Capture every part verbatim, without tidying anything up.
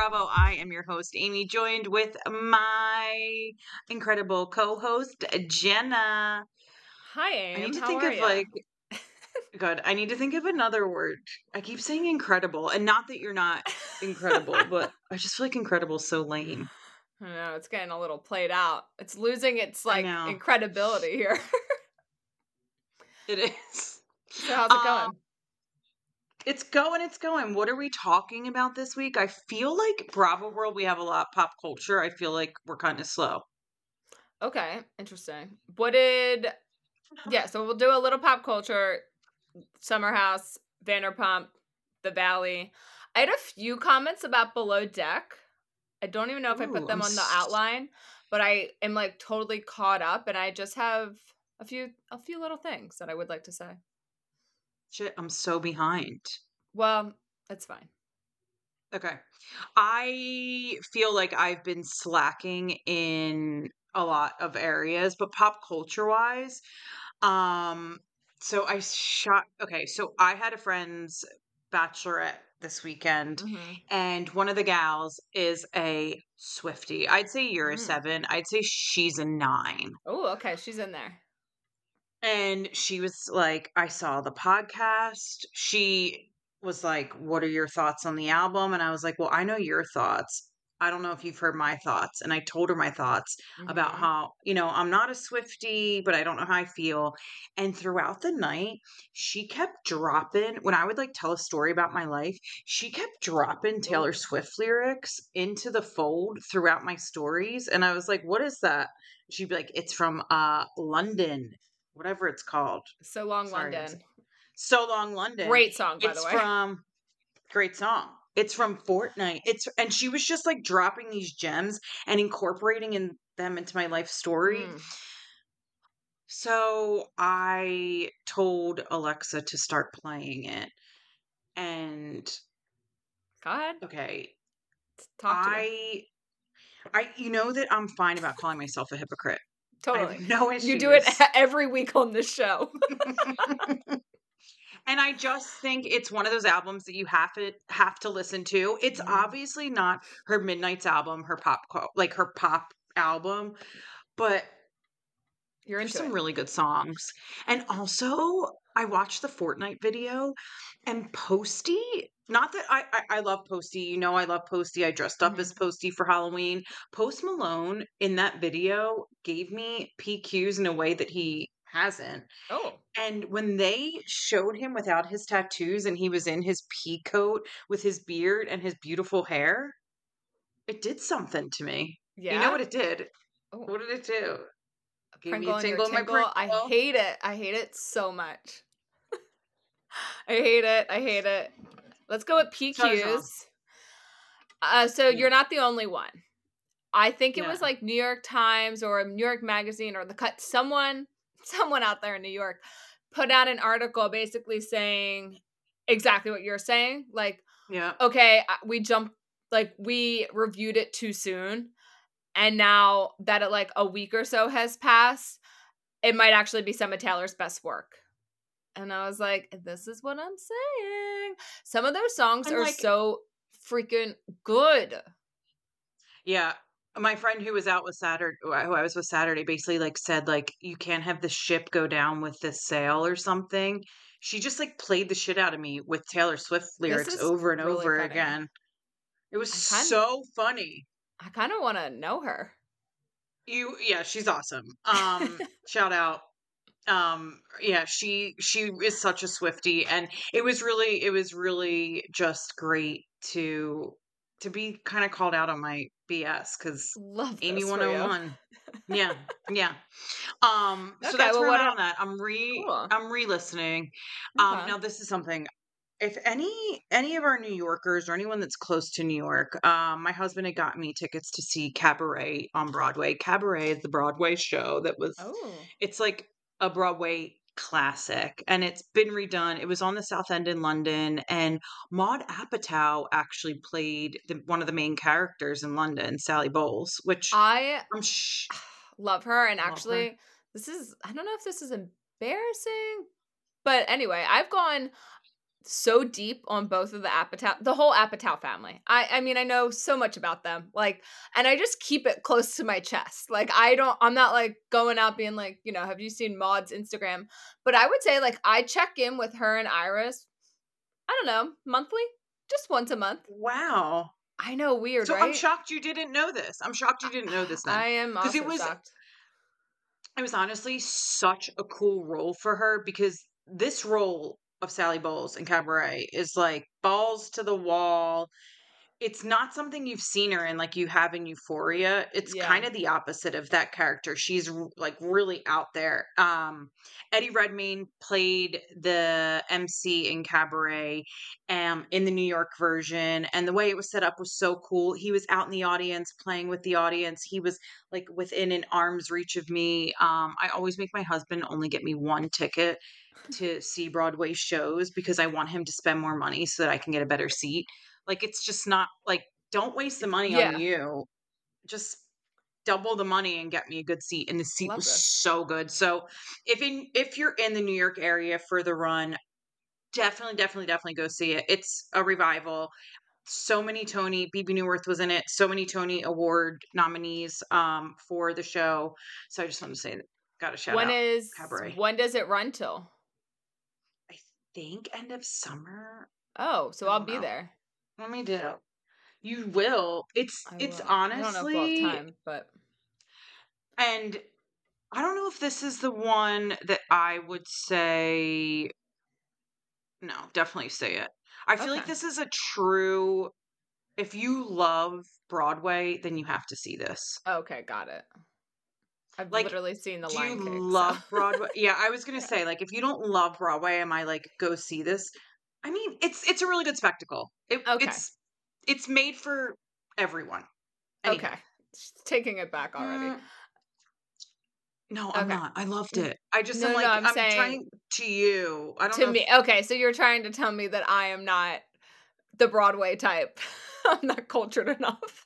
Bravo. I am your host, Amy, joined with my incredible co-host, Jenna. Hi, I Aim. need to How think are of you? like, good. I need to think of another word. I keep saying incredible, and not that you're not incredible, but I just feel like incredible is so lame. I know it's getting a little played out. It's losing its I like know incredibility here. it is. So how's it Um, going? it's going, it's going. What are we talking about this week? I feel like Bravo World, we have a lot of pop culture. I feel like we're kind of slow. Okay, interesting. What did yeah? So we'll do a little pop culture. Summer House, Vanderpump, The Valley. I had a few comments about Below Deck. I don't even know if I put Ooh, I'm them on the s- outline, but I am like totally caught up, and I just have a few a few little things that I would like to say. shit. I'm so behind. Well, it's fine. Okay. I feel like I've been slacking in a lot of areas, but pop culture wise, um, so I shot, okay, so I had a friend's bachelorette this weekend, Mm-hmm. and one of the gals is a Swiftie. I'd say you're a Mm. seven. I'd say she's a nine. Oh, okay. She's in there. And she was like, I saw the podcast. She was like, what are your thoughts on the album? And I was like, well, I know your thoughts. I don't know if you've heard my thoughts. And I told her my thoughts about Mm-hmm. how, you know, I'm not a Swiftie, but I don't know how I feel. And throughout the night, she kept dropping, when I would like tell a story about my life, she kept dropping Taylor Oh. Swift lyrics into the fold throughout my stories. And I was like, what is that? She'd be like, it's from uh London, whatever it's called. So Long Sorry, I'm saying London. So Long London. Great song, by the It's way. from great song. It's from Fortnite. It's and she was just like dropping these gems and incorporating in them into my life story. Mm. So I told Alexa to start playing it. And Go ahead. okay, Talk to me. I I you know that I'm fine about calling myself a hypocrite. I have Totally. no You do it issues. every week on this show. And I just think it's one of those albums that you have to have to listen to. It's Mhm. obviously not her Midnight's album, her pop co- like her pop album, but You're there's into some it. really good songs. And also, I watched the Fortnite video and Posty. Not that I, I I love Posty, you know I love Posty. I dressed up Hmm. as Posty for Halloween. Post Malone in that video gave me P Qs in a way that he hasn't. Oh. And when they showed him without his tattoos and he was in his pea coat with his beard and his beautiful hair, it did something to me. You know Yeah? what it did? Oh. What did it do? A Gave me a Pringle in your tingle in my tingle. I Pringle. hate it. I hate it so much. I hate it. I hate it. Let's go with So I was wrong. P Qs. Uh, so Yeah. you're not the only one. I think it Yeah. was like New York Times or New York Magazine or the cut someone someone out there in New York put out an article basically saying exactly what you're saying. Like, Yeah. okay, I- we jumped like we reviewed it too soon, and now that it like a week or so has passed, it might actually be some of Taylor's best work. And I was like, this is what I'm saying. Some of those songs And are like, so freaking good. yeah. My friend who was out with Saturday, who I was with Saturday, basically like said like you can't have the ship go down with this sail or something. She just like played the shit out of me with Taylor Swift This lyrics is over and really over funny. again. It was I kind so funny. I kind of want to know her. You yeah, she's awesome. Um, shout out. Um, yeah, she she is such a Swiftie, and it was really it was really just great to to be kind of called out on my B S because Love Amy this for you. one oh one. Yeah, yeah. Um, so Okay, that's well, where I'm what at are on that. I'm re cool. I'm re-listening. Um, Okay. now this is something, if any any of our New Yorkers or anyone that's close to New York, um, my husband had got me tickets to see Cabaret on Broadway. Cabaret is the Broadway show that was, Oh. it's like a Broadway classic, and it's been redone. It was on the South End in London, and Maud Apatow actually played the, one of the main characters in London, Sally Bowles, which I I'm sh- love her, and love her. actually this is I don't know if this is embarrassing, but anyway, I've gone so deep on both of the Apatow, the whole Apatow family. I I mean, I know so much about them. Like, and I just keep it close to my chest. Like, I don't, I'm not like going out being like, you know, have you seen Maud's Instagram? But I would say like I check in with her and Iris, I don't know, monthly, just once a month. Wow. I know, weird, So right? I'm shocked you didn't know this. I'm shocked you didn't know this then. I am Because it also was shocked. it was honestly such a cool role for her because this role of Sally Bowles in Cabaret is like balls to the wall. It's not something you've seen her in like you have in Euphoria. It's Yeah. kind of the opposite of that character. She's r- like really out there. Um Eddie Redmayne played the M C in Cabaret um in the New York version, and the way it was set up was so cool. He was out in the audience playing with the audience. He was like within an arm's reach of me. Um I always make my husband only get me one ticket to see Broadway shows because I want him to spend more money so that I can get a better seat. Like, it's just not like, don't waste the money on Yeah. you. Just double the money and get me a good seat. And the seat Love was this. so good. So if in if you're in the New York area for the run, definitely, definitely, definitely go see it. It's a revival. So many Tony, B B Newirth was in it. So many Tony Award nominees um for the show. So I just want to say that got a shout When out is Cabaret. when does it run till? I think end of summer. Oh, so I I'll don't be know. there. Let me do. You will. It's I it's will. I don't know if we'll have honestly, time, but and I don't know if this is the one that I would say no, definitely say it. I feel okay. like this is a true if you love Broadway, then you have to see this. Okay, got it. I've Like, literally seen The do you Lion King, so love Broadway? Yeah, I was gonna say, like, if you don't love Broadway, am I like, go see this? I mean, it's it's a really good spectacle. It okay. it's it's made for everyone. Okay. Anywho. Just taking it back already. Mm, no, I'm Okay. not. I loved N- it. I just am No, no, no, like, I'm I'm saying trying to you. I don't to know if me. Okay, so you're trying to tell me that I am not the Broadway type. I'm not cultured enough.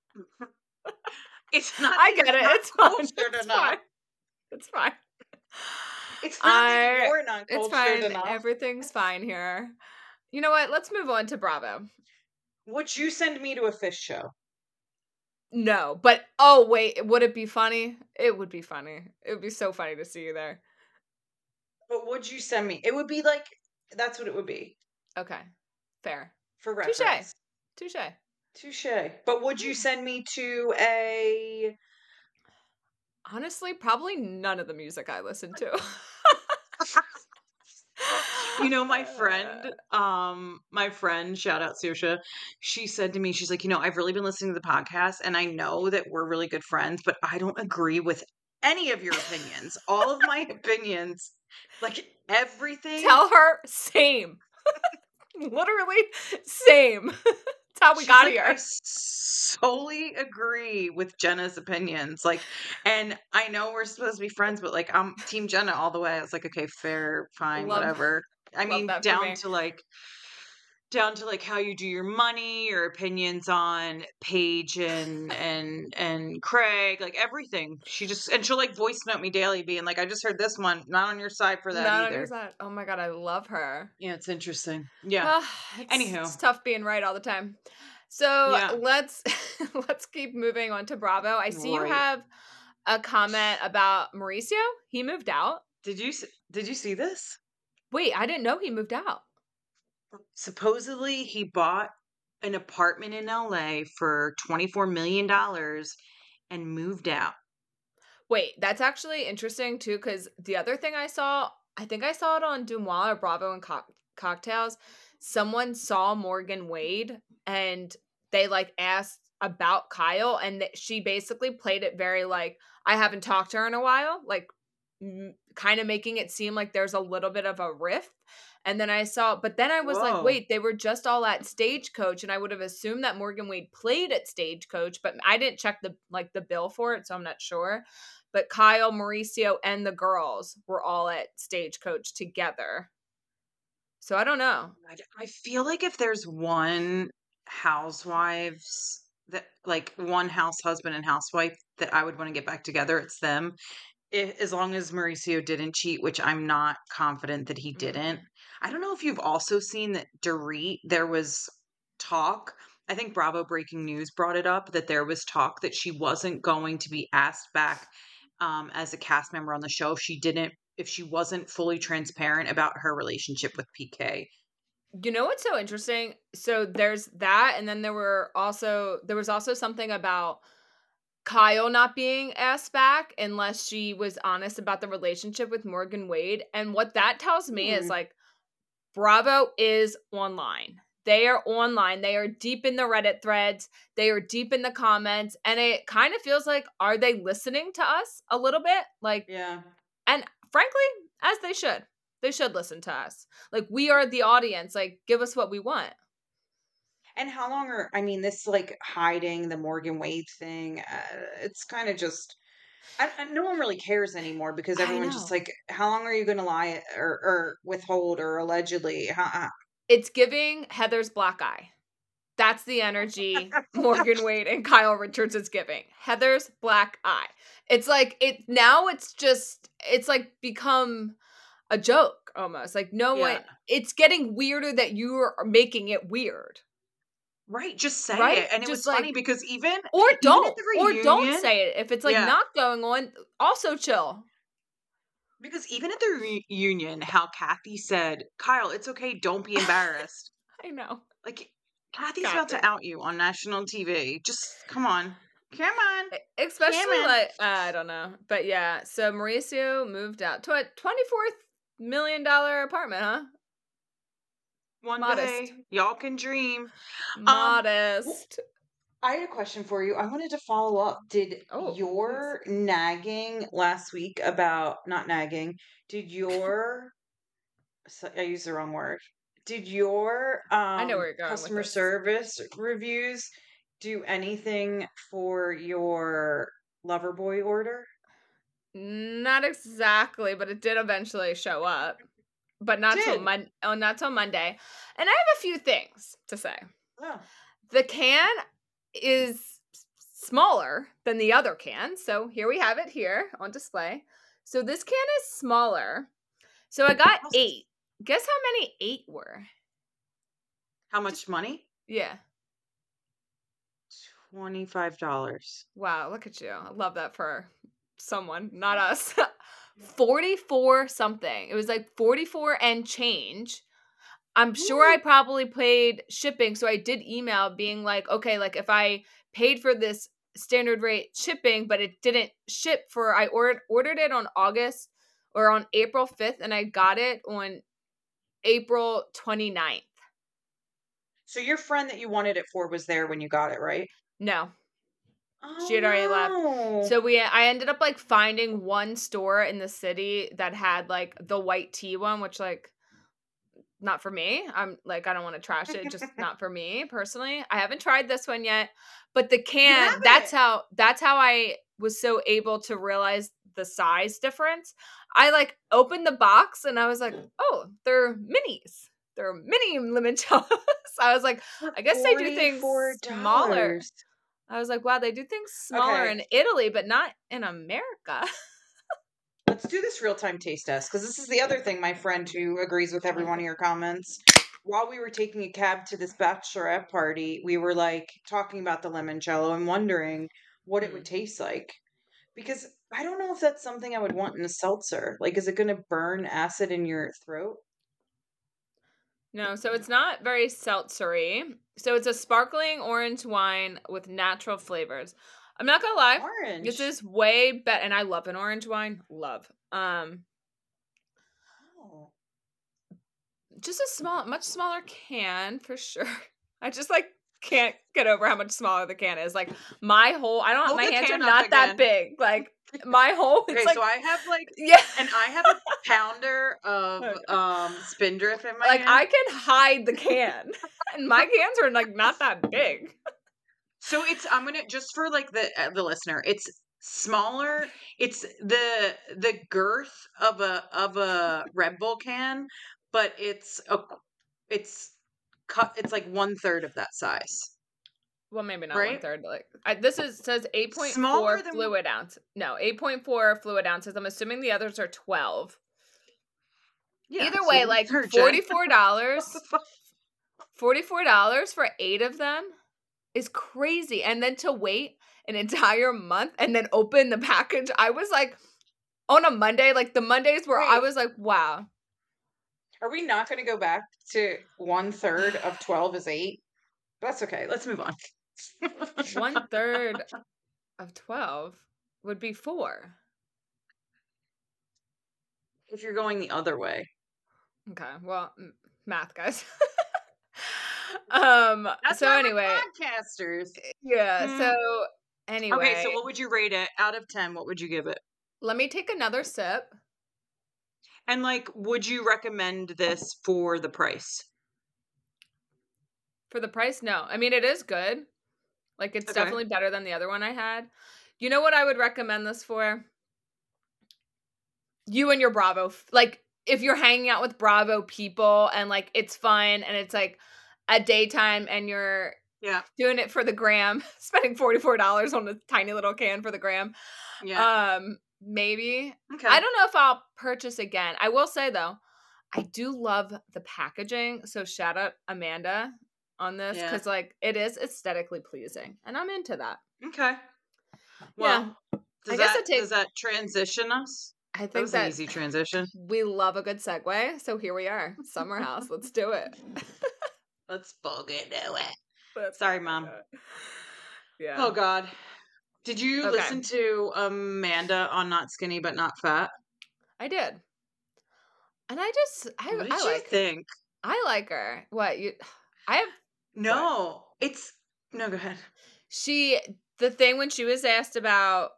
it's not I that get you're it. not It's fine. cultured It's enough. fine. It's fine. It's not that I you're not it's cultured fine. enough. Everything's fine here. You know what? Let's move on to Bravo. Would you send me to a fish show? No, but oh wait, would it be funny? It would be funny. It would be so funny to see you there. But would you send me? It would be like that's what it would be Okay. Fair. for Touche. reference. Touche. Touche. But would you send me to a? Honestly, probably none of the music I listen to. You know, my friend, um, my friend, shout out Susha, she said to me, she's like, you know, I've really been listening to the podcast and I know that we're really good friends, but I don't agree with any of your opinions. All of my opinions, like everything. Tell her same. Literally same. That's how we She's got like, I here. solely agree with Jenna's opinions. Like, and I know we're supposed to be friends, but like, I'm Team Jenna all the way. I was like, okay, fair, fine, Love whatever. I love mean, that for down me. to like, down to like how you do your money, your opinions on Paige and and and Craig, like everything. She just and she'll like voice note me daily, being like, I just heard this one, not on your side for that Not on your either. side. Oh my god, I love her. Yeah, it's interesting. Yeah. Ah, it's, Anywho, it's tough being right all the time. So yeah, let's let's keep moving on to Bravo. I see you right. have a comment about Mauricio. He moved out. Did you s- did you see this? Wait, I didn't know he moved out. Supposedly he bought an apartment in L A for twenty-four million dollars and moved out. Wait, that's actually interesting too, because the other thing I saw, I think I saw it on Dumois or Bravo and Co- Cocktails. Someone saw Morgan Wade and they like asked about Kyle, and th- she basically played it very like, I haven't talked to her in a while, like m- kind of making it seem like there's a little bit of a rift. And then I saw, but then I was like, Whoa. wait, they were just all at Stagecoach, and I would have assumed that Morgan Wade played at Stagecoach, but I didn't check the like the bill for it, so I'm not sure. But Kyle, Mauricio, and the girls were all at Stagecoach together. So I don't know. I d- I feel like if there's one housewives that like one house husband and housewife that I would want to get back together, it's them. I- as long as Mauricio didn't cheat, which I'm not confident that he Mm. didn't. I don't know if you've also seen that Dorit, there was talk, I think Bravo Breaking News brought it up, that there was talk that she wasn't going to be asked back um, as a cast member on the show if she didn't, if she wasn't fully transparent about her relationship with P K. You know what's so interesting? So there's that, and then there were also there was also something about Kyle not being asked back unless she was honest about the relationship with Morgan Wade. And what that tells me is Hmm. like Bravo is online. They are online. They are deep in the Reddit threads. They are deep in the comments. And it kind of feels like, are they listening to us a little bit? Like, Yeah. and frankly, as they should. They should listen to us. Like, we are the audience. Like, give us what we want. And how long are, I mean, this like hiding the Morgan Wade thing, uh, it's kind of just, I, I, no one really cares anymore because I everyone's just know. like, how long are you going to lie or, or withhold or allegedly? How, how- It's giving Heather's black eye. That's the energy Morgan Wade and Kyle Richards is giving. Heather's black eye. It's like it now it's just it's like become a joke almost. Like no one yeah. it's getting weirder that you are making it weird. Right. Just say Right? it. And it Just was like funny because even, or even at don't the or don't reunion, say it. If it's like yeah, not going on, also chill. because even at the reunion, how Kathy said, Kyle, it's okay. Don't be embarrassed. I know. Like, Kathy's about Kathy. to out you on national T V. Just come on. Come on. Come Especially on. like uh, I don't know. But yeah, so Mauricio moved out to a twenty-four million dollar apartment, huh? One Modest. day, y'all can dream. Um, w- Modest. I had a question for you. I wanted to follow up. Did Oh, please. your nagging last week about, not nagging, did your, so- I used the wrong word. Did your I know um where you're going with customer this. service reviews do anything for your Loverboy order? Not exactly, but it did eventually show up. But not till Did. Mon- oh, not till Monday. And I have a few things to say. Oh. The can is smaller than the other can. So here we have it here on display. So this can is smaller. So I got eight. Guess how many eight were? How much money? Yeah. twenty-five dollars. Wow, look at you. I love that for someone, not us. forty-four something. It was like forty-four and change. I'm sure I Ooh. probably paid shipping, so I did email being like, okay, like if I paid for this standard rate shipping, but it didn't ship for I ordered ordered it on August or on April fifth and I got it on April twenty-ninth. So your friend that you wanted it for was there when you got it, right? No. She Oh had already left. no. So we I ended up like finding one store in the city that had like the white tea one, which like not for me. I'm like I don't want to trash it, just not for me personally. I haven't tried this one yet, but the You can, that's haven't. how that's how I was so able to realize the size difference. I like opened the box and I was like, "Oh, they're minis. They're mini limoncellos." I was like, For "I guess they do things forty-four smaller." dollars. I was like, wow, they do things smaller Okay, in Italy, but not in America. let's do this real time taste test because this is the other thing my friend who agrees with every one of your comments. While we were taking a cab to this bachelorette party, we were like talking about the limoncello and wondering what it would Mm. taste like. Because I don't know if that's something I would want in a seltzer. Like, is it going to burn acid in your throat? No, so it's not very seltzery. So it's a sparkling orange wine with natural flavors. I'm not gonna lie, this Orange. is way better, and I love an orange wine. Love. Um, Oh. just a small, much smaller can for sure. I just like can't get over how much smaller the can is. Like my whole, I don't. Hold My the hands are can up not that again. big. Like my whole, it's Okay, like so I have like, yeah. and I have a pounder of um Spindrift in my Like hand. I can hide the can, and my cans are like not that big. So it's I'm gonna just for like the uh, the listener, it's smaller. It's the the girth of a of a Red Bull can, but it's a it's cut. It's like one third of that size, Well, maybe not one right? third. Like I, this is says eight point four Smaller than fluid ounce. No, eight point four fluid ounces. I'm assuming the others are twelve. Yeah, Either way, so like her Jen. forty-four dollars forty-four dollars for eight of them is crazy. And then to wait an entire month and then open the package, I was like, on a Monday, like the Mondays where I Wait. was like, wow. Are we not going to go back to one third of twelve is eight? That's okay. Let's move on. One third of twelve would be four. If you're going the other way. Okay, well, m- math, guys. um. That's So why anyway, we're podcasters. yeah. Hmm. So Okay, anyway, so what would you rate it out of ten? What would you give it? let me take another sip. And like, would you recommend this for the price? For the price, no. I mean, it is good. Like, it's Okay. definitely better than the other one I had. You know what I would recommend this for? You and your Bravo. f- Like, if you're hanging out with Bravo people and like it's fun and it's like a daytime and you're Yeah. doing it for the gram, spending forty-four dollars on a tiny little can for the gram. Yeah. Um, maybe. Okay. I don't know if I'll purchase again. I will say though, I do love the packaging. So shout out Amanda on this Yeah. because like it is aesthetically pleasing, and I'm into that. Okay. Well, does I guess that it takes- does that transition us? I That think was an that easy transition. we love a good segue. So here we are, Summer House. Let's do it. Let's fucking do it. Let's Sorry, fucking Mom. do it. Yeah. Oh God. Did you Okay. listen to Amanda on Not Skinny But Not Fat? I did. And I just I, What did I you like think? I like her. What you I have No, it's no. Go ahead. she the thing when she was asked about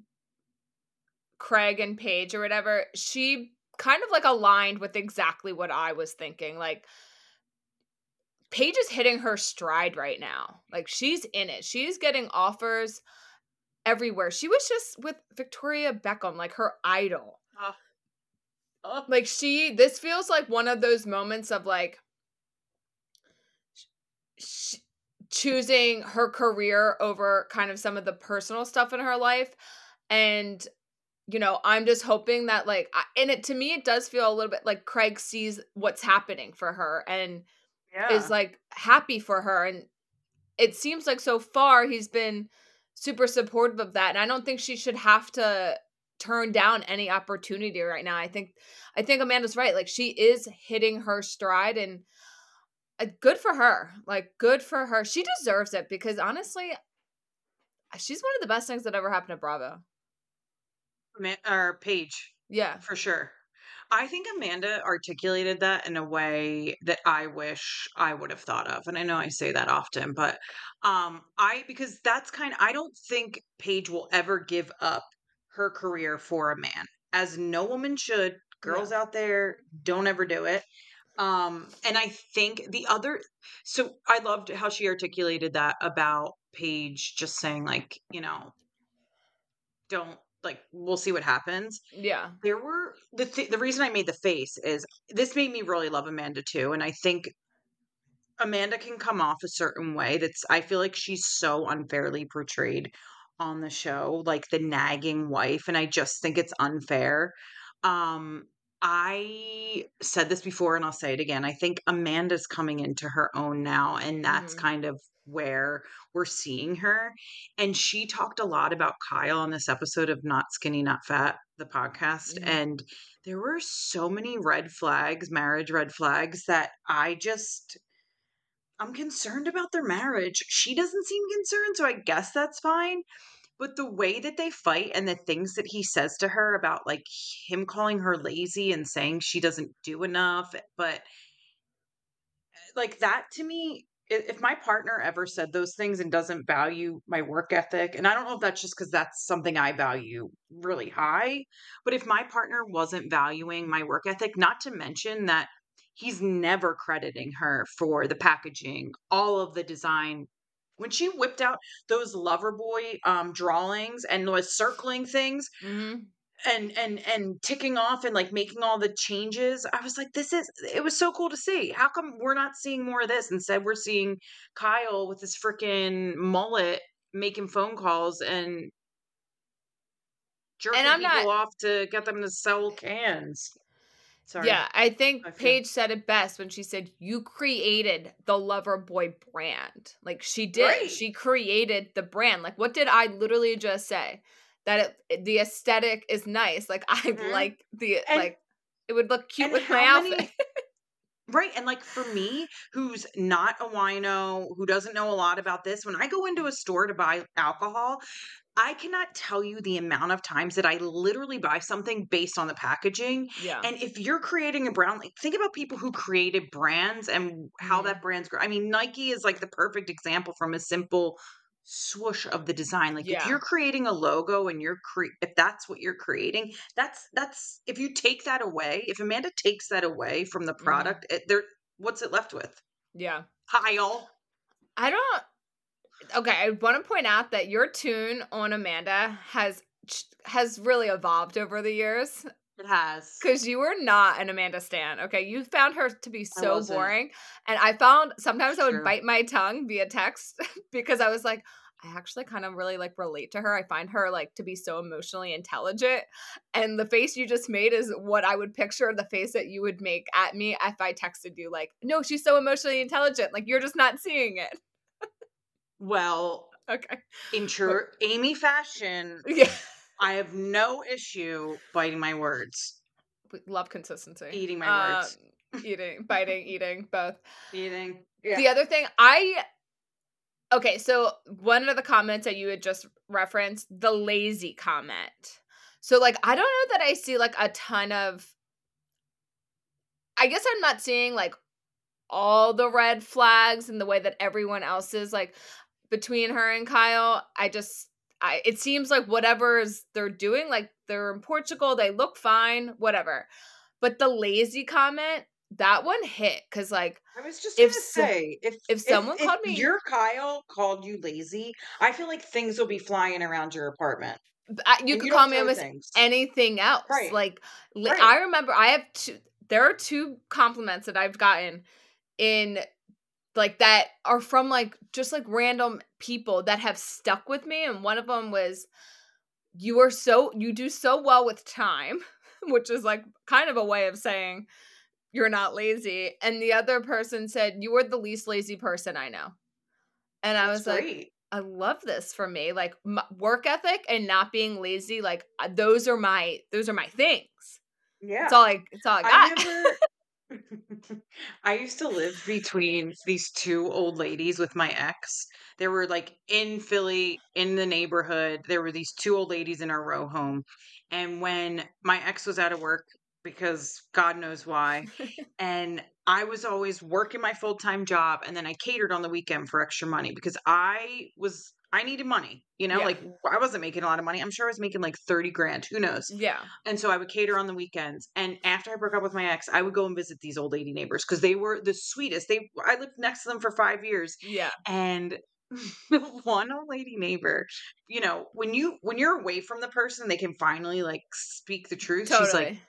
Craig and Paige or whatever, she kind of like aligned with exactly what I was thinking. Like Paige is hitting her stride right now. Like she's in it. She's getting offers everywhere. She was just with Victoria Beckham, like her idol. Oh. Oh. Like she this feels like one of those moments of like sh- choosing her career over kind of some of the personal stuff in her life. And you know, I'm just hoping that like I, and it to me it does feel a little bit like Craig sees what's happening for her and Yeah. is like happy for her, and it seems like so far he's been super supportive of that, and I don't think she should have to turn down any opportunity right now. I think I think Amanda's right. Like she is hitting her stride, and uh, good for her. Like good for her. She deserves it because honestly, she's one of the best things that ever happened to Bravo. Ma- or Paige, Yeah. for sure. I think Amanda articulated that in a way that I wish I would have thought of. And I know I say that often, but um I because that's kind of I don't think Paige will ever give up her career for a man. As no woman should. Girls Yeah. out there, don't ever do it. Um and I think the other so I loved how she articulated that about Paige just saying like, you know, don't like we'll see what happens. Yeah. There were the th- the reason I made the face is this made me really love Amanda too, and I think Amanda can come off a certain way that's I feel like she's so unfairly portrayed on the show, like the nagging wife, and I just think it's unfair. Um I said this before and I'll say it again. I think Amanda's coming into her own now, and that's Mhm. kind of where we're seeing her. And she talked a lot about Kyle on this episode of Not Skinny, Not Fat, the podcast. Mhm. And there were so many red flags, marriage red flags, that I just I'm concerned about their marriage. She doesn't seem concerned, so I guess that's fine. But the way that they fight and the things that he says to her about like him calling her lazy and saying she doesn't do enough, but like that to me, i- if my partner ever said those things and doesn't value my work ethic, and I don't know if that's just because that's something I value really high, but if my partner wasn't valuing my work ethic, not to mention that he's never crediting her for the packaging, all of the design. When she whipped out those Loverboy um, drawings and was circling things, Mhm. and and and ticking off and like making all the changes, I was like, this is it was so cool to see. How come we're not seeing more of this? Instead we're seeing Kyle with his freaking mullet making phone calls and jerking And I'm people not off to get them to sell cans. Sorry. Yeah, I think I feel Paige said it best when she said, "You created the Loverboy brand." Like, she did. right. She created the brand. Like, what did I literally just say? That it, the aesthetic is nice. Like, I Mhm. like the, And like, it would look cute and with my how outfit. many right, and, like, for me, who's not a wino, who doesn't know a lot about this, when I go into a store to buy alcohol, I cannot tell you the amount of times that I literally buy something based on the packaging, Yeah. and if you're creating a brand like, think about people who created brands and how Mhm. that brand's grow I mean, Nike is, like, the perfect example from a simple swoosh of the design, like, if Yeah. you're creating a logo and you're cre if that's what you're creating, that's that's if you take that away, if Amanda takes that away from the Mhm. product, it there what's it left with? Yeah. Kyle. I don't Okay, I want to point out that your tune on Amanda has ch- has really evolved over the years. It has. Because you were not an Amanda Stan, okay? You found her to be I so wasn't. boring, and I found It's sometimes I would true. bite my tongue via text because I was like, I actually kind of really, like, relate to her. I find her, like, to be so emotionally intelligent, and the face you just made is what I would picture the face that you would make at me if I texted you, like, "No, she's so emotionally intelligent." Like, you're just not seeing it. Well, Okay. in But true Amy fashion, yeah. I have no issue biting my words. We love consistency. Eating my Um, words. eating, biting, eating, both. Eating. Yeah. The other thing, I okay, so one of the comments that you had just referenced, the lazy comment. So, like, I don't know that I see, like, a ton of I guess I'm not seeing, like, all the red flags in the way that everyone else is, like, between her and Kyle. I just I it seems like whatever's they're doing, like, they're in Portugal, they look fine, whatever. But the lazy comment, that one hit because, like, I was just if gonna s say, if if if someone if called me your Kyle called you lazy, I feel like things will be flying around your apartment, I you and could you call don't me throw almost things. anything else, Right. like, li Right. I remember I have two there are two compliments that I've gotten in like, that are from, like, just, like, random people that have stuck with me, and one of them was, "You are so you do so well with time," which is, like, kind of a way of saying you're not lazy, and the other person said, "You are the least lazy person I know." And I That's was like, great. I love this for me. Like, m work ethic and not being lazy, like, uh, those are my those are my things. It's Yeah. all I it's all I I got. never I used to live between these two old ladies with my ex. They were, like, in Philly, in the neighborhood. There were these two old ladies in our row home, and when my ex was out of work, because God knows why, and I was always working my full-time job, and then I catered on the weekend for extra money because I was I needed money, you know, Yeah. like, I wasn't making a lot of money. I'm sure I was making, like, thirty grand, who knows? Yeah. And so I would cater on the weekends. And after I broke up with my ex, I would go and visit these old lady neighbors because they were the sweetest. They I lived next to them for five years. Yeah. And one old lady neighbor, you know, when you when you're away from the person, they can finally like speak the truth. She's like, Totally.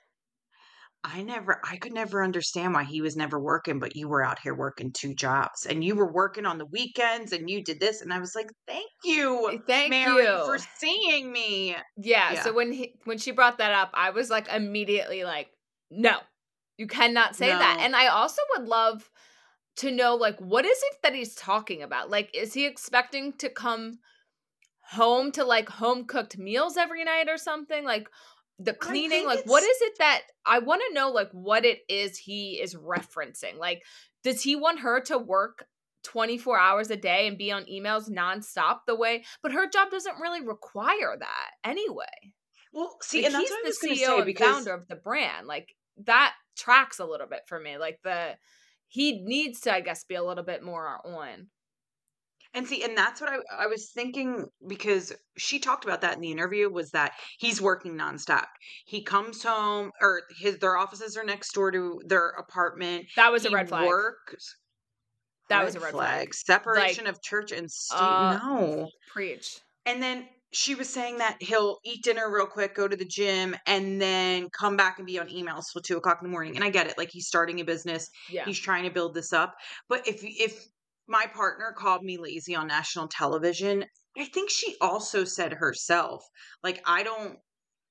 I never I could never understand why he was never working, but you were out here working two jobs and you were working on the weekends and you did this. And I was like, thank you, Eh, thank Mary, for you. seeing me. Yeah, so Yeah. when he when she brought that up, I was, like, immediately like, "No, you cannot say that." No. And I also would love to know, like, what is it that he's talking about? Like, is he expecting to come home to, like, home-cooked meals every night or something? Like, the I cleaning, think like, what it's is it that I wanna know, like, what it is he is referencing. Like, does he want her to work twenty-four hours a day and be on emails nonstop the way but her job doesn't really require that anyway. well, see, Like, and that's he's what I the was gonna C E O say and because founder of the brand, like, that tracks a little bit for me, like, the he needs to, I guess, be a little bit more on. and see, and that's what I I was thinking because she talked about that in the interview was that he's working nonstop. He comes home or his their offices are next door to their apartment. That was a He red flag. works That was a red red flag. flag, Like, separation of church and state. uh, No. preach. And then she was saying that he'll eat dinner real quick, go to the gym, and then come back and be on emails till two o'clock in the morning. And I get it, like he's starting a business, Yeah. he's trying to build this up. But if if my partner called me lazy on national television, I think she also said herself, like I don't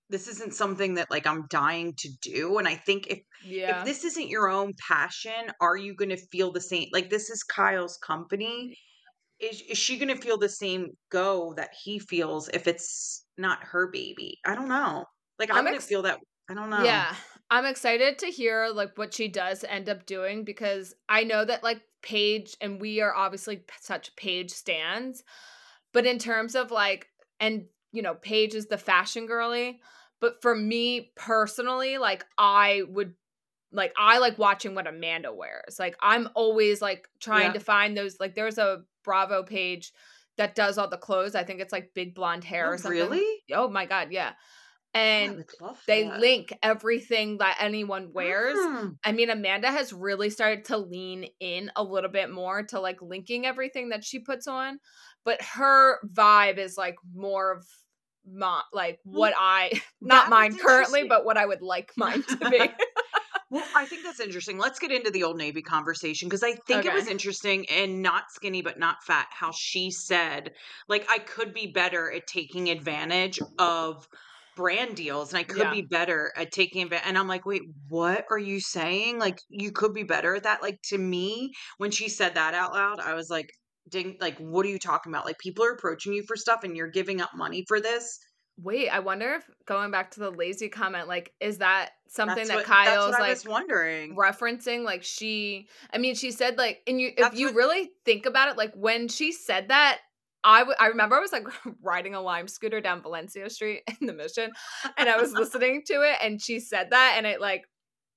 this isn't something that like I'm dying to do. And I think if if Yeah. this isn't your own passion, are you going to feel the same? Like this is Kyle's company. Is is she going to feel the same go that he feels if it's not her baby? I don't know. Like I I'm wouldn't ex- feel that. I don't know. yeah. I'm excited to hear like what she does end up doing because I know that like Paige and we are obviously p- such Paige stands, but in terms of like and you know, Paige is the fashion girly, but for me personally, like I would like I like watching what Amanda wears. Like I'm always like trying Yeah. to find those like there's a Bravo page that does all the clothes. I think it's like big blonde hair or Oh, something. really? Oh my god, yeah. Oh, I And would love they that. link everything that anyone wears. Mm. I mean, Amanda has really started to lean in a little bit more to like linking everything that she puts on, but her vibe is like more of my like Well, what I not that was mine currently, interesting. but what I would like mine to be. Well, I think that's interesting. Let's get into the Old Navy conversation because I think it was Okay. interesting and not skinny but not fat how she said, like, I could be better at taking advantage of brand deals and I could Yeah. be better at taking advantage. And I'm like, wait, what are you saying? Like, you could be better at that. Like, to me, when she said that out loud, I was like, ding, like, what are you talking about? Like, people are approaching you for stuff and you're giving up money for this. Wait, I wonder if going back to the lazy comment, like, is that something That's that what that's what Kyle's I was like wondering. referencing? Like she I mean, she said like and you if That's you what really think about it, like when she said that, I w- I remember I was like riding a Lime scooter down Valencia Street in the Mission and I was listening to it and she said that and it like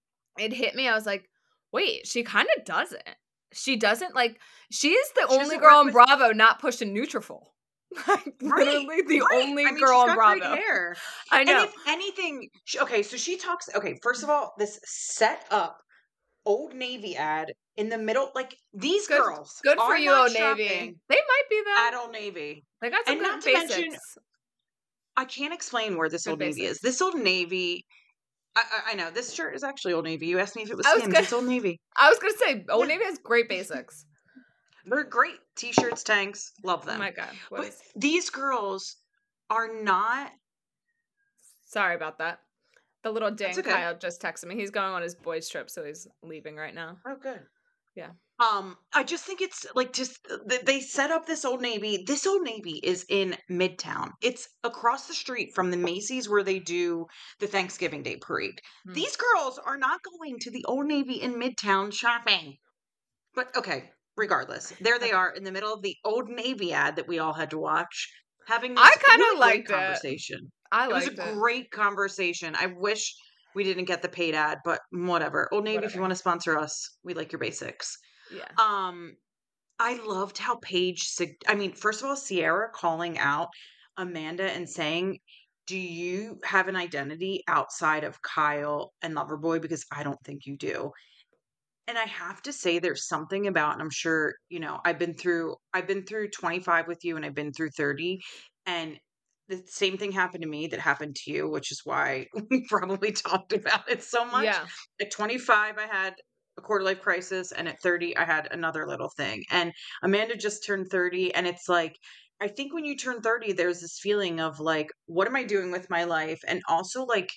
it hit me. I was like, wait, she kind of doesn't. She doesn't like she's the she only doesn't work girl in with. Bravo not pushing Nutrafol. Like Right, literally the right. I only mean, she's girl in got great Bravo. hair. I And know. if anything, sh okay, so she talks okay, first of all, this set up Old Navy ad in the middle like, these Good girls good for are you, not Old Navy. shopping They might be though. at Old Navy. They got some And not good to mention, basics. I can't explain where this Good Old Navy is. basics. This Old Navy I I I know, this shirt is actually Old Navy. You asked me if it was I was Skims, gonna it's Old Navy. I was gonna say Old Yeah, Navy has great basics. they're great T-shirts, tanks, love Oh them. my god. What But is these girls are not. sorry about that. The little That's ding okay. Kyle just texted me. He's going on his boys trip, so he's leaving right now. Oh, good. Yeah. Um, I just think it's like just th- they set up this Old Navy. This Old Navy is in Midtown. It's across the street from the Macy's where they do the Thanksgiving Day parade. Hmm. These girls are not going to the Old Navy in Midtown shopping. But okay, regardless, there they Okay. are in the middle of the Old Navy ad that we all had to watch, having I this kind really of great liked it. conversation. I It was a liked it. great conversation. I wish we didn't get the paid ad, but whatever. Old Navy, if you Whatever. want to sponsor us, we like your basics. Yeah. Um, I loved how Paige sug I mean, first of all, Sierra calling out Amanda and saying, "Do you have an identity outside of Kyle and Loverboy? Because I don't think you do." And I have to say there's something about and I'm sure, you know, I've been through I've been through twenty-five with you and I've been through thirty, and the same thing happened to me that happened to you, which is why we probably talked about it so much. Yeah. At twenty-five, I had a quarter life crisis, and at thirty, I had another little thing. And Amanda just turned thirty, and it's like, I think when you turn thirty, there's this feeling of like, what am I doing with my life? And also, like,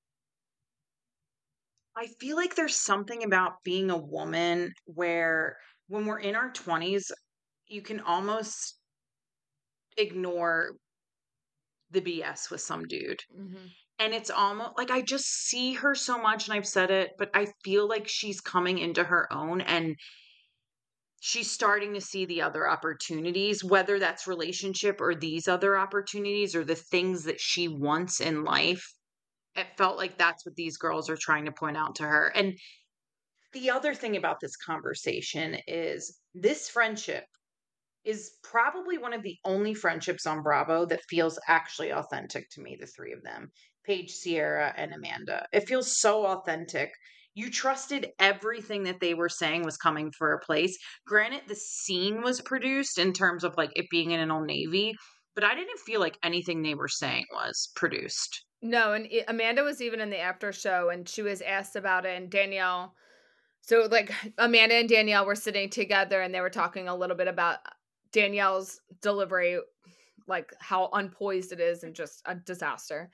I feel like there's something about being a woman where when we're in our twenties, you can almost ignore the B S with some dude. Hmm. And it's almost like I just see her so much, and I've said it, but I feel like she's coming into her own and she's starting to see the other opportunities, whether that's relationship or these other opportunities or the things that she wants in life. It felt like that's what these girls are trying to point out to her. And the other thing about this conversation is this friendship is probably one of the only friendships on Bravo that feels actually authentic to me, the three of them, Paige, Sierra, and Amanda. It feels so authentic. You trusted everything that they were saying was coming for a place. Granted, the scene was produced in terms of like it being in an Old Navy, but I didn't feel like anything they were saying was produced. No, and i- Amanda was even in the after show and she was asked about it and Danielle so like Amanda and Danielle were sitting together and they were talking a little bit about Danielle's delivery, like how unpoised it is and just a disaster.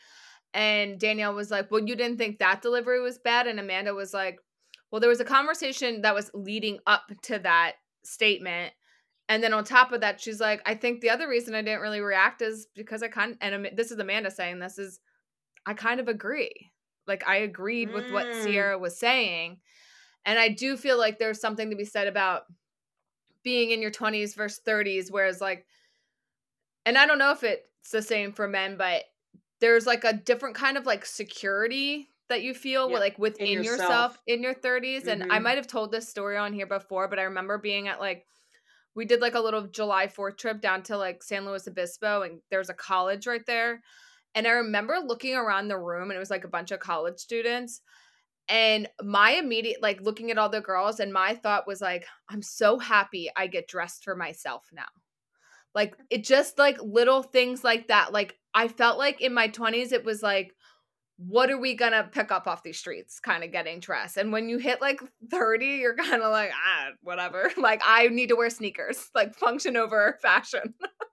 And Danielle was like, well, you didn't think that delivery was bad? And Amanda was like, well, there was a conversation that was leading up to that statement. And then on top of that, she's like, I think the other reason I didn't really react is because I kind of, and Am- this is Amanda saying this, is I kind of agree. Like, I agreed with what Mm. Sierra was saying. And I do feel like there's something to be said about being in your twenties versus thirties, whereas like, and I don't know if it's the same for men, but there's like a different kind of like security that you feel with, Yep. like In within yourself. yourself in your thirties. And I Mhm. might have told this story on here before, but I remember being at like, we did like a little July fourth trip down to like San Luis Obispo, and there's a college right there. And I remember looking around the room, and it was like a bunch of college students. And my immediate, like looking at all the girls, and my thought was like, I'm so happy I get dressed for myself now. Like, it just like little things like that. Like, I felt like in my twenties, it was like, what are we gonna pick up off these streets kind of getting dressed? And when you hit like thirty, you're kind of like, ah, whatever. Like, I need to wear sneakers, like function over fashion.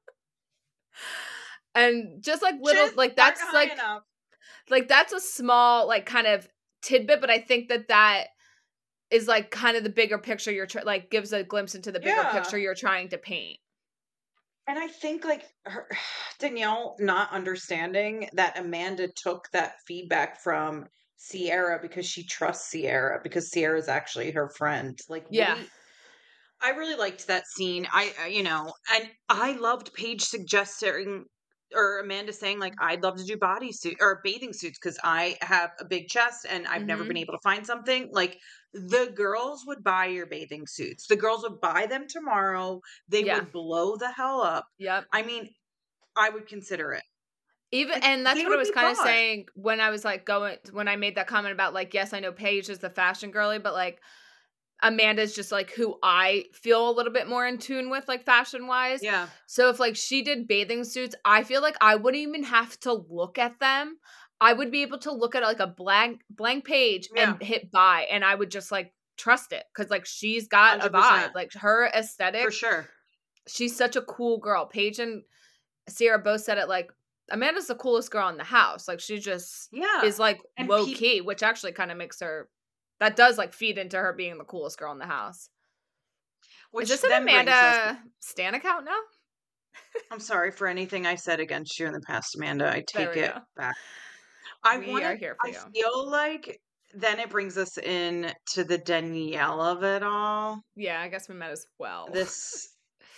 And just like little, Just like aren't that's high like, enough. like that's a small, like kind of tidbit, but I think that that is like kind of the bigger picture you're tr- like gives a glimpse into the bigger Yeah. picture you're trying to paint. And I think like her, Danielle not understanding that Amanda took that feedback from Sierra because she trusts Sierra because Sierra is actually her friend. Like Yeah. we I really liked that scene. I, I you know, and I loved Paige suggesting or Amanda saying like I'd love to do bodysuit or bathing suits because I have a big chest and I've never been Mm-hmm. able to find something. Like the girls would buy your bathing suits. The girls would buy them tomorrow. They Yeah. would blow the hell up. Yep. I mean, I would consider it. Even, Like and that's they what I would was be kind of bought. saying when I was like going, when I made that comment about like, yes, I know Paige is the fashion girly, but like Amanda's just like who I feel a little bit more in tune with, like fashion wise. Yeah. So if like she did bathing suits, I feel like I wouldn't even have to look at them. I would be able to look at like a blank blank page Yeah. and hit buy, and I would just like trust it because like she's got a vibe, one hundred percent. like her For aesthetic. sure. She's such a cool girl. Paige and Sierra both said it like Amanda's the coolest girl in the house. Like she just Yeah. is like And low people key, which actually kind of makes her, that does like feed into her being the coolest girl in the house. Is which this an then brings us Amanda Stan account now? I'm sorry for anything I said against you in the past, Amanda. I There take we it go. back. I We wanted are here for I you. feel like then it brings us in to the Danielle of it all. Yeah, I guess we met as well. This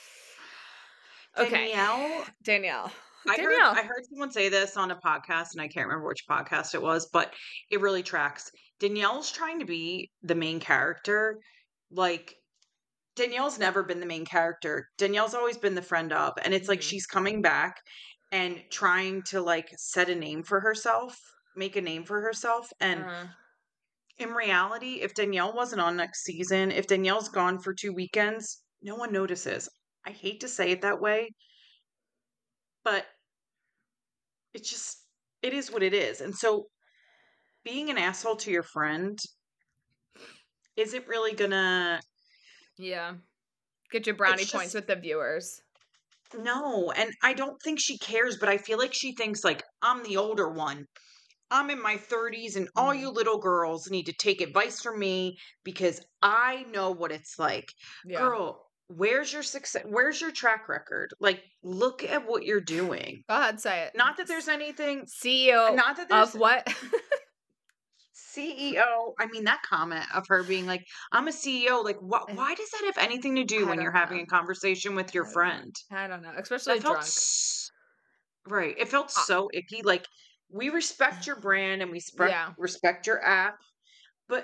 Okay. Danielle, Danielle. I heard Danielle. I heard someone say this on a podcast and I can't remember which podcast it was, but it really tracks. Danielle's trying to be the main character. Like Danielle's never been the main character. Danielle's always been the friend of, and it's like Mhm. she's coming back and trying to like set a name for herself, make a name for herself. And Uh, in reality, if Danielle wasn't on next season, if Danielle's gone for two weekends, no one notices. I hate to say it that way, but it's just it is what it is. And so being an asshole to your friend isn't really gonna yeah. Get your brownie it's points just with the viewers. no, and I don't think she cares, but I feel like she thinks like I'm the older one. I'm in my thirties and all Mhm. you little girls need to take advice from me because I know what it's like. Yeah. Girl, where's your success? Where's your track record? Like look at what you're doing. Go ahead, say it. Not that there's anything C E O not that there's of what? C E O. I mean that comment of her being like I'm a C E O like what And why does that have anything to do I when you're don't having know. a conversation with your I don't know. friend? I don't know. Especially That felt drunk. s- right. It felt Uh, so icky. Like we respect your brand and we respect yeah. respect your app, but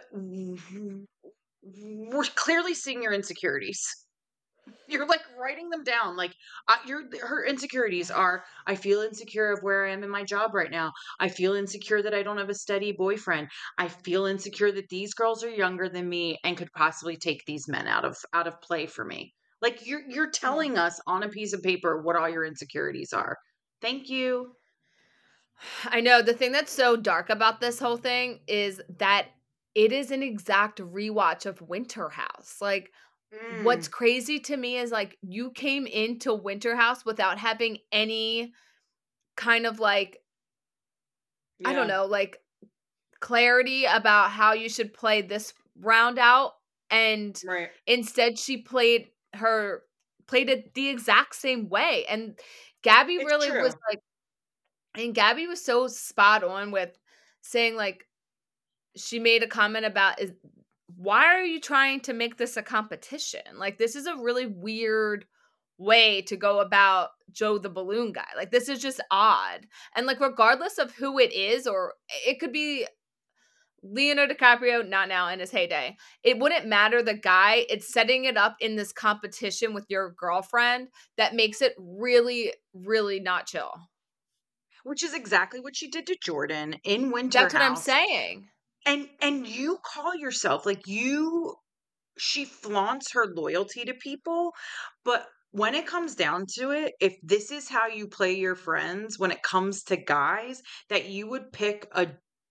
we're clearly seeing your insecurities. You're like writing them down. Like uh, your her insecurities are. I feel insecure of where I am in my job right now. I feel insecure that I don't have a steady boyfriend. I feel insecure that these girls are younger than me and could possibly take these men out of out of play for me. Like you're you're Mm. telling us on a piece of paper what all your insecurities are. Thank you. I know the thing that's so dark about this whole thing is that it is an exact rewatch of Winter House. Like, what's Mm, crazy to me is like you came into Winter House without having any kind of like I don't Yeah. know, like clarity about how you should play this round out, and Right. instead she played her played it the exact same way, and Gabby It's really was true. like and Gabby was so spot on with saying, like, she made a comment about, is why are you trying to make this a competition? Like, this is a really weird way to go about Joe the Balloon Guy. Like, this is just odd. And like, regardless of who it is, or it could be Leonardo DiCaprio, not now in his heyday. It wouldn't matter the guy. It's setting it up in this competition with your girlfriend that makes it really, really not chill. Which is exactly what she did to Jordan in Winter That's what I'm House. saying. And and you call yourself like you she flaunts her loyalty to people, but when it comes down to it, if this is how you play your friends when it comes to guys, that you would pick a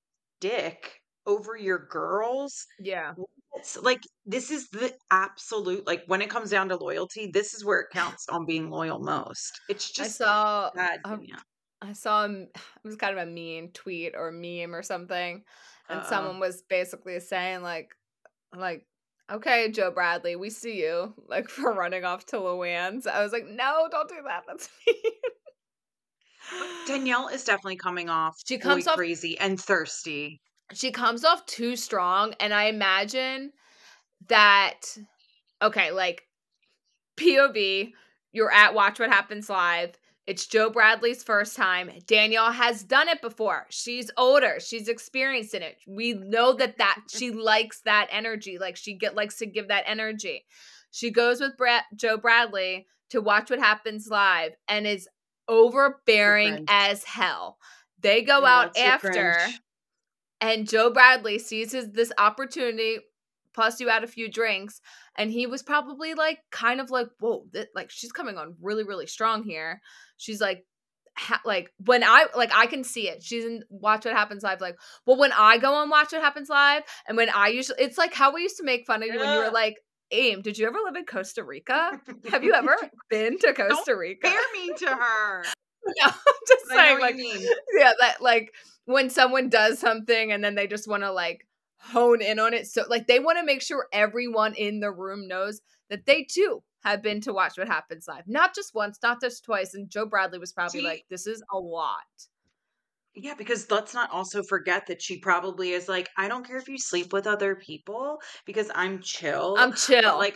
dick over your girls, Yeah. it's like this is the absolute like when it comes down to loyalty, this is where it counts on being loyal most. It's I just saw sad, a, Danielle. I saw him, it was kind of a mean tweet or meme or something, and Uh-oh. someone was basically saying like like okay, Joe Bradley, we see you, like, for running off to Luann's. I was like, no, don't do that. That's mean. But Danielle is definitely coming off She boy comes off crazy and thirsty. she comes off too strong, and I imagine that, okay, like, P O V, you're at Watch What Happens Live. It's Joe Bradley's first time. Danielle has done it before. She's older. She's experienced in it. We know that that she likes that energy. Like, she get likes to give that energy. She goes with Brad, Joe Bradley to Watch What Happens Live and is So overbearing cringe. as hell. They go Yeah, out it's so after, cringe. and Joe Bradley sees his this opportunity, plus you add a few drinks, and he was probably like kind of like, whoa, th- like she's coming on really, really strong here. She's like, ha- like when I like I can see it. She's in Watch What Happens Live. Like, well, when I go on Watch What Happens Live, and when I usually, it's like how we used to make fun of you when you were Ugh. like, Aim, did you ever live in Costa Rica? Have you ever been to Don't Costa Rica? compare me to her. No, I'm just But I know saying, what like, you mean. yeah, that like when someone does something and then they just want to like hone in on it. So like they want to make sure everyone in the room knows that they too have been to Watch What Happens Live. Not just once, not just twice. And Joe Bradley was probably See, like, this is a lot. yeah, because let's not also forget that she probably is like, I don't care if you sleep with other people because I'm chill. I'm But chill. like,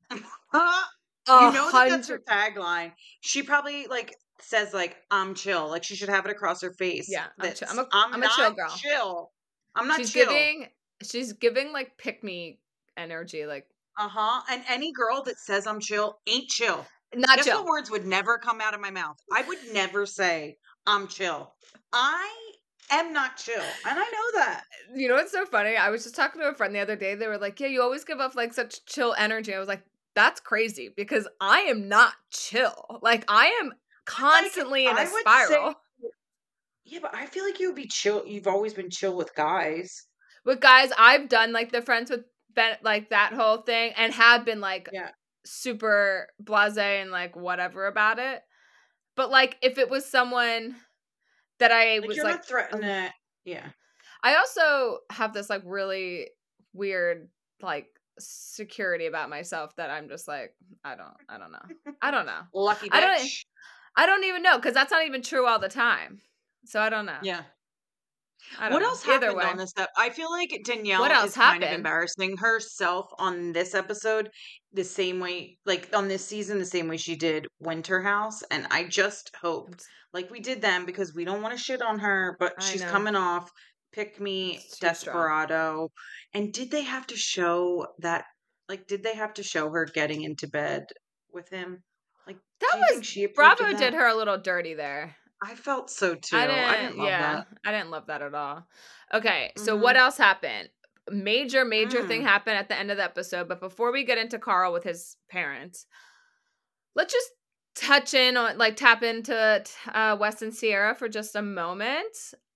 A you know that that's her hundred. tagline. She probably like says like, I'm chill. Like she should have it across her face. Yeah, I'm chill. I'm That's a I'm I'm a chill not girl. chill. I'm not She's chill. giving she's giving like pick me energy, like Uh-huh. And any girl that says I'm chill ain't chill. not Guess what chill. words would never come out of my mouth? I would never say I'm chill. I am not chill. And I know that. You know what's so funny? I was just talking to a friend the other day. They were like, "Yeah, you always give off like such chill energy." I was like, "That's crazy because I am not chill. Like I am Like constantly in a I would say spiral." yeah, but I feel like you would be chill. You've always been chill with guys. With guys, I've done like the friends with Ben, like that whole thing, and have been like Yeah. super blasé and like whatever about it. But like if it was someone that I Like was you're like, not threatening. Yeah. I also have this like really weird like security about myself that I'm just like, I don't I don't know. I don't know. Lucky I don't bitch. I don't even know because that's not even true all the time. So I don't know. Yeah. I don't What know. else Either happened on way. this ep I feel like What Danielle else is kind of happened? embarrassing herself on this episode the same way like, on this season, the same way she did Winter House, and I just hope, It's, like we did them because we don't wanna shit on her, but I she's know. coming off Pick Me, It's too strong. Desperado, and did they have to show that like, did they have to show her getting into bed with him? Like, That do you think was she approved of Bravo did that? her a little dirty there. I felt so too. I I didn't didn't, love yeah, that. I didn't love that at all. Okay, so what Mhm. else happened? Major, major thing Mm. happened at the end of the episode, but before we get into Carl with his parents, let's just touch in on, like, tap into uh, Wes and Sierra for just a moment.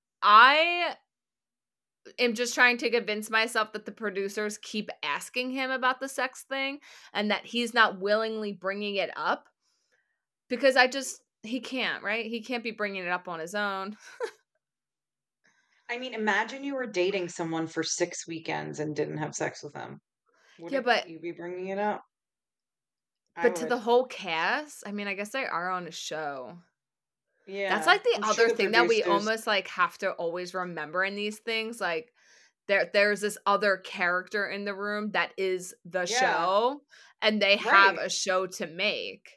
I am just trying to convince myself that the producers keep asking him about the sex thing and that he's not willingly bringing it up because I just, he can't, right? He can't be bringing it up on his own. I mean, imagine you were dating someone for six weekends and didn't have sex with them. Yeah, Wouldn't but you be bringing it up? I but to the would. whole cast, I mean, I guess they are on a show. That's Yeah, like the I'm sure other the thing that we producers. almost like have to always remember in these things. Like there there's this other character in the room that is the Yeah, show, and they have right. a show to make.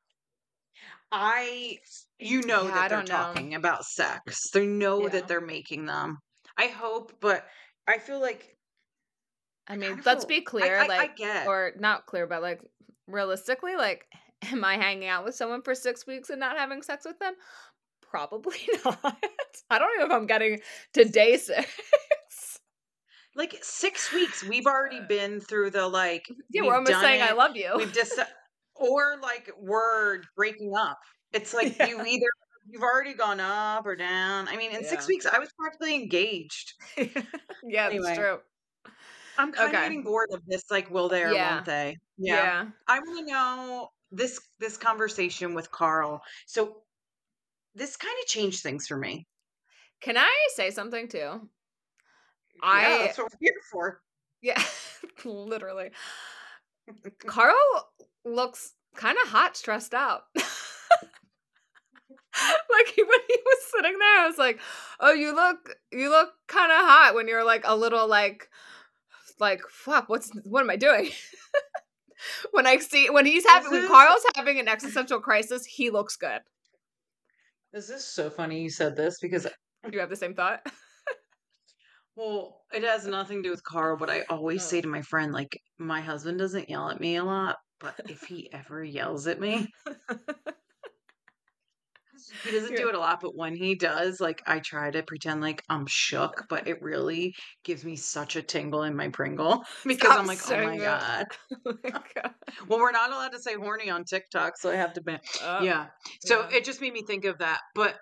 I, you know Yeah, I that they're don't know. talking about sex. They know that Yeah. they're making them. I hope, but I feel like I I kind mean, of let's feel be I clear, I, I like, get. or not clear, but like realistically, like, am I hanging out with someone for six weeks and not having sex with them? Probably not. I don't know if I'm getting to day Six, six. like six weeks. We've already been through the like Yeah, we're we've almost done saying I it. love you. We've just or like we're breaking up. It's like Yeah. you either you've already gone up or down. I mean, in six Yeah. weeks, I was practically engaged. Yeah, that's Anyway, true. I'm kind of Okay. getting bored of this, like, will they or won't Yeah. they? Yeah. Yeah. I want to know this this conversation with Carl. So this kind of changed things for me. Can I say something too? Yeah, I that's what we're here for. yeah, literally. Carl looks kind of hot stressed out. Like he, when he was sitting there, I was like, "Oh, you look, you look kind of hot when you're like a little like, like fuck, what's what am I doing?" When I see when he's This having when is Carl's having an existential crisis, he looks good. this is so funny you said this because You have the same thought? well, it has nothing to do with Carl, but I always say Oh. to my friend, like, my husband doesn't yell at me a lot, but if he ever yells at me, he doesn't Yeah. do it a lot, but when he does, like, I try to pretend like I'm shook, but it really gives me such a tingle in my Pringle because I'm Stop like, "Oh saying my that. god." Oh my god. Well, we're not allowed to say horny on TikTok, so I have to ban. Oh, Yeah. So yeah. it just made me think of that. But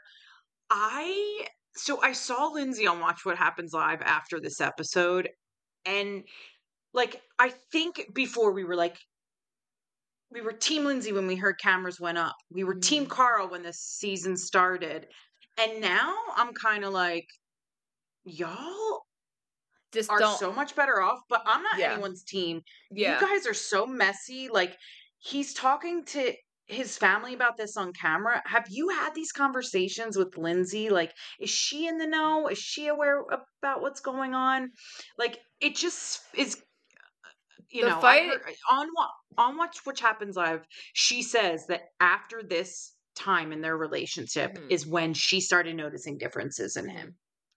I so I saw Lindsay on Watch What Happens Live after this episode, and like I think before we were like we were team Lindsay when we heard cameras went up. We were team Mhm. Carl when this season started. And now I'm kind of like, y'all Just are don't so much better off, but I'm not yeah. anyone's team. You Yeah. guys are so messy. Like, he's talking to his family about this on camera. Have you had these conversations with Lindsay? Like, is she in the know? Is she aware about what's going on? Like, it just is, you The know, I fight heard on what on Watch Which Happens Live, she says that after this time in their relationship mhm. is when she started noticing differences in him. Mhm.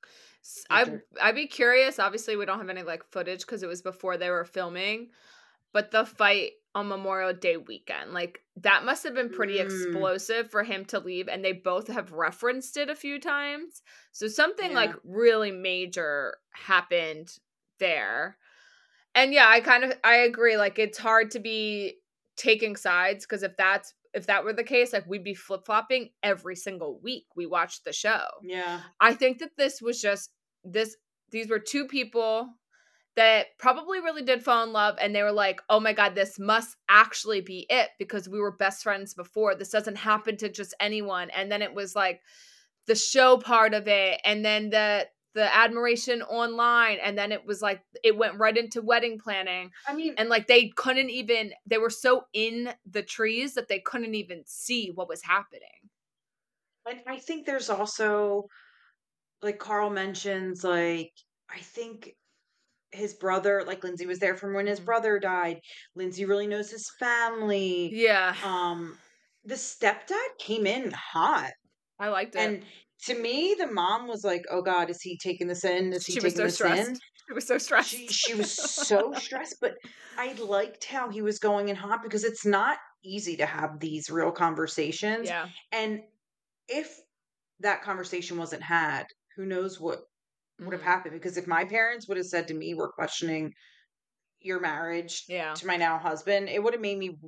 S I After I'd be curious, obviously, we don't have any, like, footage because it was before they were filming, but the fight on Memorial Day weekend, like, that must have been pretty mm, explosive for him to leave, and they both have referenced it a few times. So something, like, yeah. really major happened there. And, yeah, I kind of I agree, like, it's hard to be taking sides because if that's if that were the case, like, we'd be flip-flopping every single week we watched the show. Yeah. I think that this was just this these were two people that probably really did fall in love and they were like, "Oh my god, this must actually be it because we were best friends before. This doesn't happen to just anyone." And then it was like the show part of it and then the the admiration online and then it was like it went right into wedding planning I mean, and like they couldn't even they were so in the trees that they couldn't even see what was happening. I, I think there's also like Carl mentions, like I think his brother, like Lindsay was there from when his Mhm. brother died. Lindsay really knows his family. Yeah, Um, the stepdad came in hot. I liked it. And to me, the mom was like, "Oh God, is he taking this in? Is he She was taking so this in?" stressed. She was so She stressed. she was so stressed, but I liked how he was going in hot because it's not easy to have these real conversations. Yeah. And if that conversation wasn't had, who knows what would have Mhm. happened? Because if my parents would have said to me, "We're questioning your marriage Yeah. to my now husband," it would have made me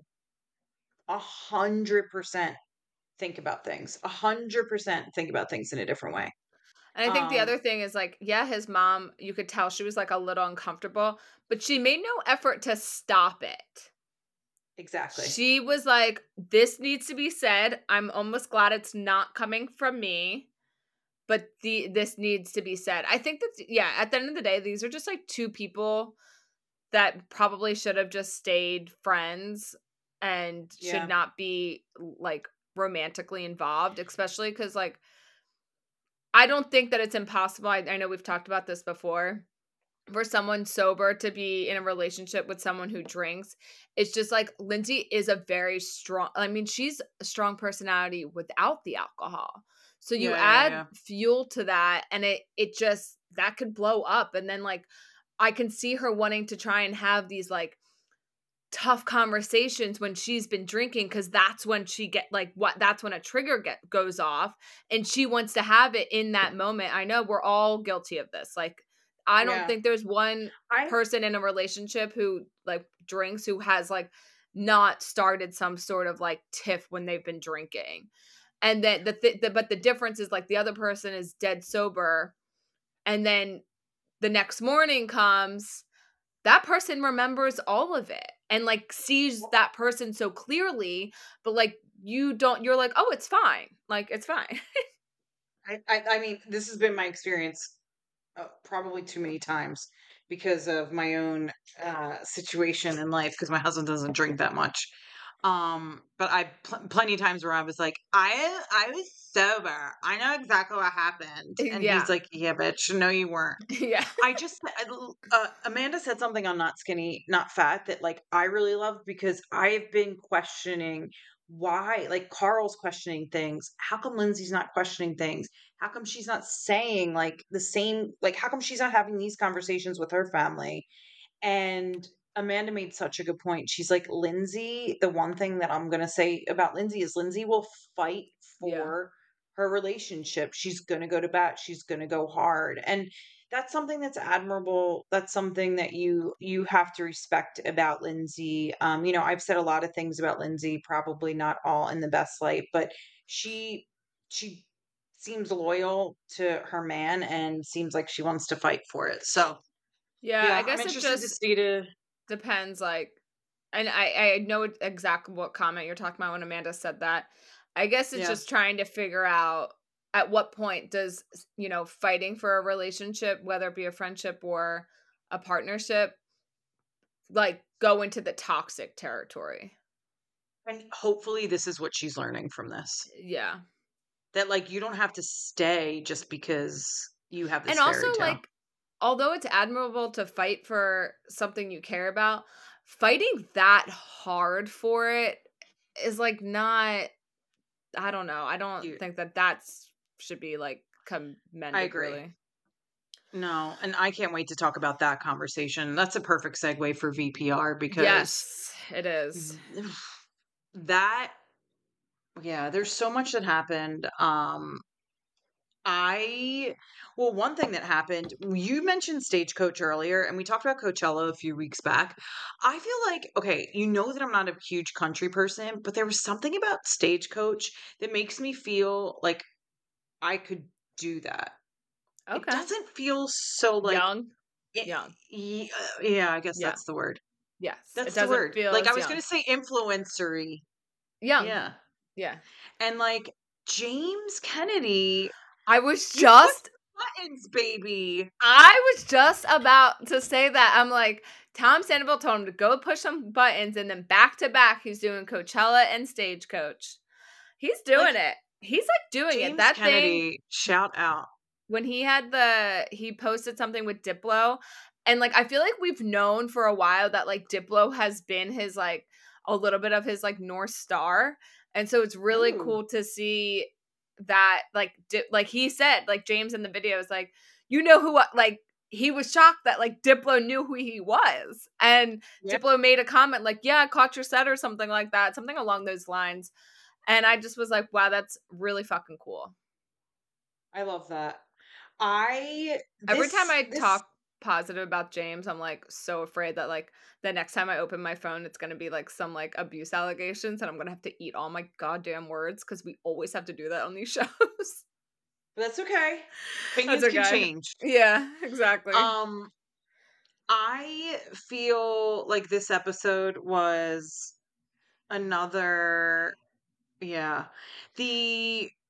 a hundred percent think about things. A hundred percent think about things in a different way. And I think the Um, other thing is like, yeah, his mom, you could tell she was like a little uncomfortable, but she made no effort to stop it. exactly. She was like, this needs to be said. I'm almost glad it's not coming from me. but the this needs to be said. I think that, yeah, at the end of the day, these are just like two people that probably should have just stayed friends and should Yeah. not be like romantically involved, especially because like I don't think that it's impossible. I, I know we've talked about this before. For someone sober to be in a relationship with someone who drinks, it's just like Lindsay is a very strong, I mean, she's a strong personality without the alcohol. So you Yeah, yeah, add yeah. fuel to that and it it just that could blow up. And then like I can see her wanting to try and have these like tough conversations when she's been drinking, because that's when she get like what that's when a trigger get goes off and she wants to have it in that moment. I know we're all guilty of this. Like I don't Yeah. think there's one I person in a relationship who like drinks who has like not started some sort of like tiff when they've been drinking. And then the, th- the but the difference is like the other person is dead sober, and then the next morning comes, that person remembers all of it and like sees that person so clearly, but like you don't, you're like, oh, it's fine, like it's fine. I I, I mean, this has been my experience uh, probably too many times because of my own uh, situation in life. Because my husband doesn't drink that much. Um, but I pl- plenty of times where I was like, I I was sober. I know exactly what happened, and he's Yeah. like, yeah, bitch, no, you weren't. Yeah. I just I- uh, Amanda said something on Not Skinny, Not Fat that like I really love because I've been questioning why, like Carl's questioning things. How come Lindsay's not questioning things? How come she's not saying like the same, like how come she's not having these conversations with her family? And Amanda made such a good point. She's like, Lindsay, the one thing that I'm going to say about Lindsay is Lindsay will fight Yeah. for her relationship. She's going to go to bat. She's going to go hard. And that's something that's admirable. That's something that you you have to respect about Lindsay. Um, you know, I've said a lot of things about Lindsay, probably not all in the best light, but she she seems loyal to her man and seems like she wants to fight for it. So Yeah, I yeah, I'm guess it interested to just see to depends, like, and I I know exactly what comment you're talking about when Amanda said that. I guess it's yeah. just trying to figure out at what point does, you know, fighting for a relationship, whether it be a friendship or a partnership, like go into the toxic territory. And hopefully this is what she's learning from this. Yeah. That like you don't have to stay just because you have And this also fairy tale. like although it's admirable to fight for something you care about, fighting that hard for it is like not, I don't know. I don't You think that that's should be like I commended agree. really. No, and I can't wait to talk about that conversation. That's a perfect segue for V P R because Yes, it is. that yeah, there's so much that happened. Um I well, one thing that happened, you mentioned Stagecoach earlier, and we talked about Coachella a few weeks back. I feel like, okay, you know that I'm not a huge country person, but there was something about Stagecoach that makes me feel like I could do that. It Okay. doesn't feel so like, Young. it, Young. yeah, I guess Yeah. that's the word. Yes. It That's the doesn't word. feel Like I as was gonna young. say influencery. Young. Yeah. Yeah. And like James Kennedy, I was he pushed just buttons, baby. I was just about to say that. I'm like, Tom Sandoval told him to go push some buttons, and then back to back, he's doing Coachella and Stagecoach. He's doing Like it. He's like doing it. James That thing Kennedy, shout out. when he had the he posted something with Diplo, and like I feel like we've known for a while that like Diplo has been his like a little bit of his like North Star, and so it's really Ooh. cool to see that like Di- like he said, like James in the video is like, you know who I-" like he was shocked that like Diplo knew who he was, and Yeah, Diplo made a comment like, yeah, I caught your set or something like that, something along those lines, and I just was like, wow, that's really fucking cool. I love that. I Every time this I this talk positive about James, I'm like so afraid that like the next time I open my phone, it's gonna be like some like abuse allegations, and I'm gonna have to eat all my goddamn words because we always have to do that on these shows. that's okay. That's Opinions can okay. change. Yeah, exactly. Um I feel like this episode was another yeah. The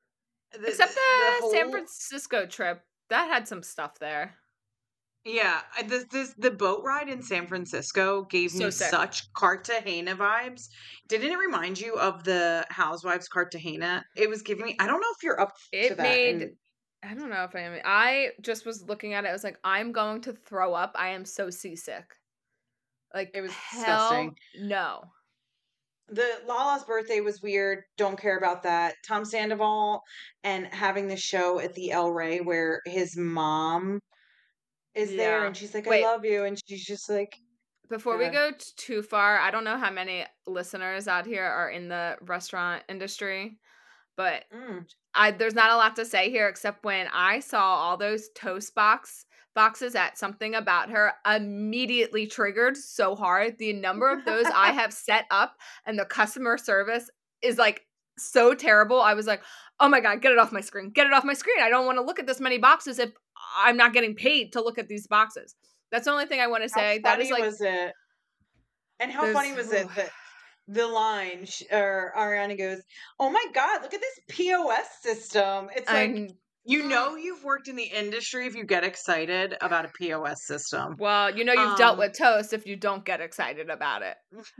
The Except the, the the San whole Francisco trip. That had some stuff there. yeah, I- this this the boat ride in San Francisco gave So me sick. such Cartagena vibes. Didn't it remind you of the Housewives Cartagena? It was giving me. I don't know if you're up to It that. made And I don't know if I am. I just was looking at it. I was like, I'm going to throw up. I am so seasick. Like, it was disgusting. hell no. The Lala's birthday was weird. Don't care about that. Tom Sandoval and having the show at the El Rey where his mom is there Yeah. and she's like, "I Wait, love you," and she's just like, before we God. go t- too far, I don't know how many listeners out here are in the restaurant industry, but Mm. I there's not a lot to say here except when I saw all those toast box boxes at Something About Her immediately triggered so hard. The number of those I have set up and the customer service is like so terrible. I was like, "Oh my god, get it off my screen. Get it off my screen. I don't want to look at this many boxes if I'm not getting paid to look at these boxes." That's the only thing I want to How say. That is funny like was it? And how there's funny was ooh, it that the line sh- or Ariana goes, "Oh my God, look at this P O S system." It's like, I'm you know, you've worked in the industry if you get excited about a P O S system. well, you know you've dealt Um, with toast if you don't get excited about it.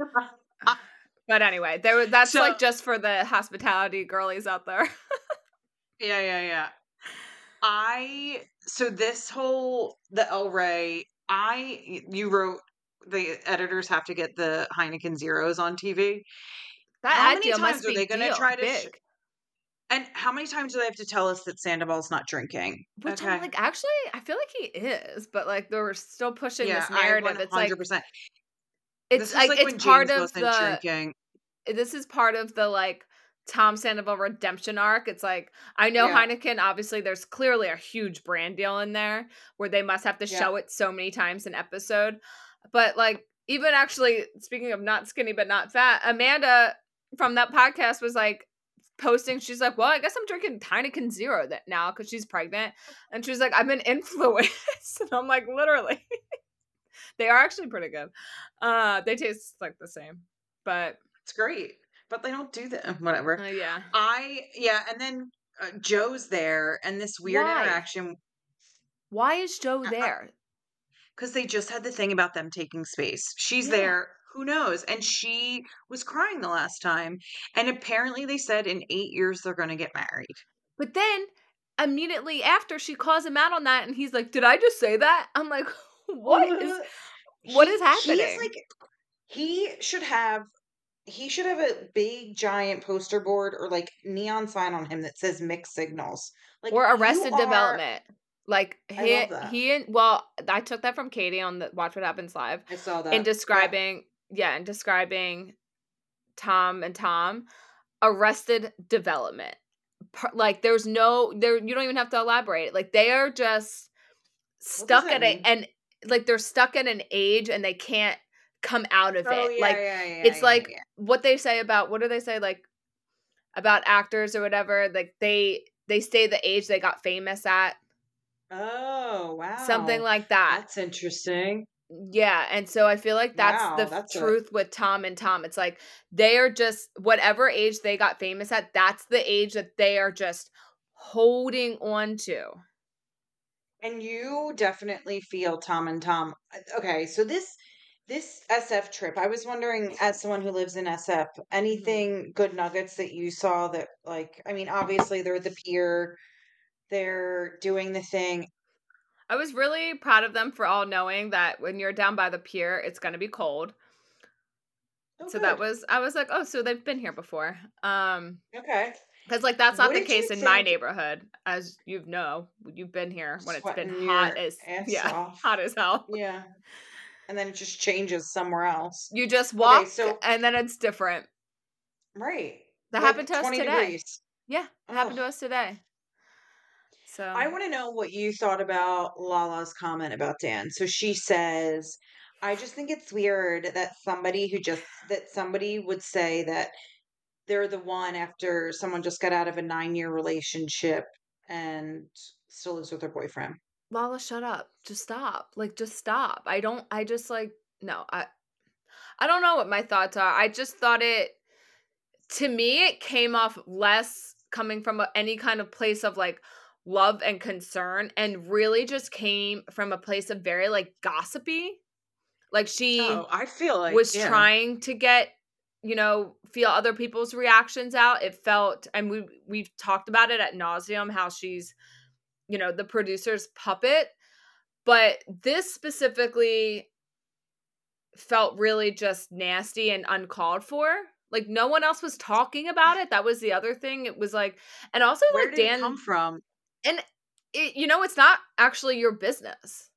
But anyway, there was that's so like just for the hospitality girlies out there. yeah, yeah, yeah. I so this whole the El Rey, I you wrote the editors have to get the Heineken Zeros on T V. That How ad many deal must times are be they going to deal try to sh- big. and how many times do they have to tell us that Sandoval's not drinking? Which I'm Okay. like, actually, I feel like he is, but like they were still pushing Yeah, this I narrative. It's like one hundred percent. it's This was like like it's when part James of wasn't the drinking. this is part of the like Tom Sandoval redemption arc. It's like I know Yeah. Heineken, obviously there's clearly a huge brand deal in there where they must have to Yeah. show it so many times an episode. But like even actually speaking of not skinny but not fat, Amanda from that podcast was like posting, she's like, well, I guess I'm drinking Heineken Zero that now because she's pregnant. And she's like, I'm an influence. And I'm like, literally. They are actually pretty good. Uh, they taste like the same. But It's great. But they don't do that. Whatever. uh, yeah. I yeah, and then uh, Joe's there and this weird Why? interaction Why is Joe there? because they just had the thing about them taking space. She's Yeah. there. Who knows? And she was crying the last time. And apparently they said in eight years they're going to get married. But then immediately after she calls him out on that and he's like, did I just say that? I'm like, what is what He- is He happening? is like, he should have, he should have a big giant poster board or like neon sign on him that says mixed signals. Like, Or you Arrested are- Development. Like I he love that. he and well, I took that from Katie on the Watch What Happens Live. I saw that. In describing yeah, in describing Tom and Tom, Arrested Development. Per- like there's no there you don't even have to elaborate. Like they are just stuck that at a mean? and like they're stuck at an age and they can't come out of Oh, it. yeah, like yeah, yeah, it's yeah, like yeah. what they say about what do they say like about actors or whatever, like they they stay the age they got famous at. Oh, wow. Something like that. That's interesting. Yeah, and so I feel like that's Wow, the that's a- truth with Tom and Tom. It's like they are just whatever age they got famous at, that's the age that they are just holding on to. And you definitely feel Tom and Tom. uh, Okay, so this this S F trip, I was wondering, as someone who lives in S F, anything good nuggets that you saw that, like, I mean, obviously they're at the pier, they're doing the thing. I was really proud of them for all knowing that when you're down by the pier, it's going to be cold. Oh, So good. that was I was like, "Oh, so they've been here before." Um Okay. cuz like that's not What the did you case in my think- neighborhood, as you know. You've been here when it's been Sweating hot your as ass yeah, off. hot as hell. Yeah. And then it just changes somewhere else. You just walk so- and then it's different. Right. That Like happened to us twenty today. degrees. Yeah, it happened to Ugh. us today. So I want to know what you thought about Lala's comment about Dan. So she says, I just think it's weird that somebody who just, that somebody would say that they're the one after someone just got out of a nine year relationship and still lives with her boyfriend. Lala, shut up. Just stop. Like just stop. I don't I just like no, I I don't know what my thoughts are. I just thought it to me it came off less coming from a, any kind of place of like love and concern, and really just came from a place of very like gossipy. Like she Oh, I feel like, was yeah. trying to get, you know, feel other people's reactions out. It felt, and we we've talked about it at nauseum, how she's, you know, the producer's puppet. But this specifically felt really just nasty and uncalled for. Like no one else was talking about it. That was the other thing. It was like, and also Where like did it come Dan, from? and it, you know, it's not actually your business.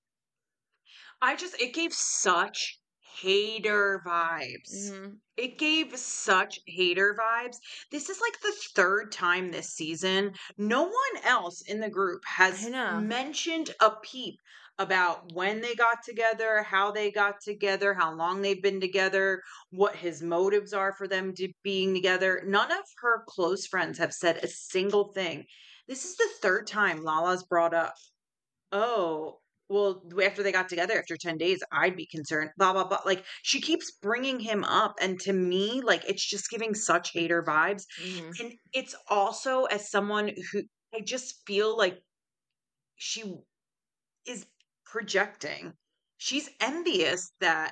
I just it gave such hater vibes. Mhm. It gave such hater vibes. This is like the third time this season. No one else in the group I has know. mentioned a peep about when they got together, how they got together, how long they've been together, what his motives are for them to being together. None of her close friends have said a single thing. This is the third time Lala's brought up, oh, well, after they got together after ten days, I'd be concerned, blah, blah, blah. Like, she keeps bringing him up. And to me, like, it's just giving such hater vibes. Mhm. And it's also, as someone who I just feel like she is projecting, she's envious that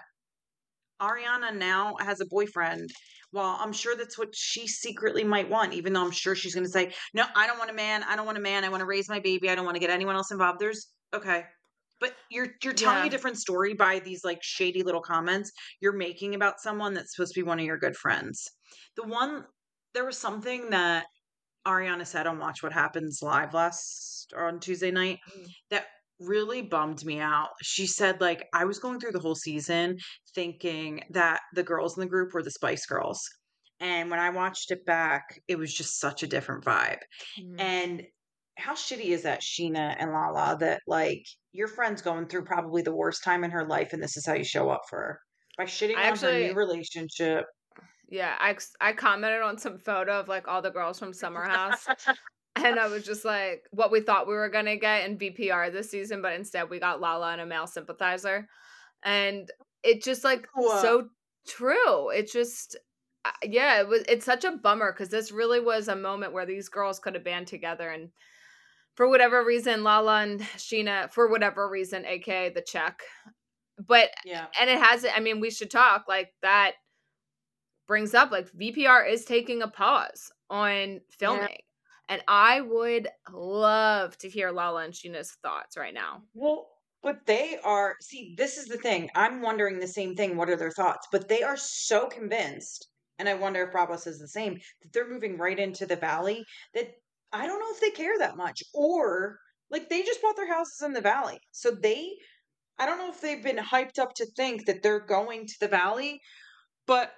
Ariana now has a boyfriend. Well, I'm sure that's what she secretly might want, even though I'm sure she's going to say, no, I don't want a man. I don't want a man. I want to raise my baby. I don't want to get anyone else involved. There's okay. But you're you're telling a Yeah. different story by these like shady little comments you're making about someone that's supposed to be one of your good friends. The one there was something that Ariana said on Watch What Happens Live last or on Tuesday night Mhm. that really bummed me out. She said, like, I was going through the whole season thinking that the girls in the group were the Spice Girls. And when I watched it back, it was just such a different vibe. Mhm. And how shitty is that, Sheena and Lala, that like your friend's going through probably the worst time in her life, and this is how you show up for her by shitting I on her actually, new relationship. yeah, I ex- I commented on some photo of like all the girls from Summer House, and I was just like, what we thought we were gonna get in V P R this season, but instead we got Lala and a male sympathizer, and it just like Ew. so true. It just, uh, yeah, it was. It's such a bummer because this really was a moment where these girls could have band together, and for whatever reason, Lala and Sheena, for whatever reason, aka the check, but Yeah. and it has. I mean, we should talk like that brings up like V P R is taking a pause on Yeah. filming. And I would love to hear Lala and Sheena's thoughts right now. Well, but they are, see, this is the thing. I'm wondering the same thing. What are their thoughts? But they are so convinced, and I wonder if Bravo says the same, that they're moving right into the valley that I don't know if they care that much. Or like they just bought their houses in the valley. So they, I don't know if they've been hyped up to think that they're going to the valley, but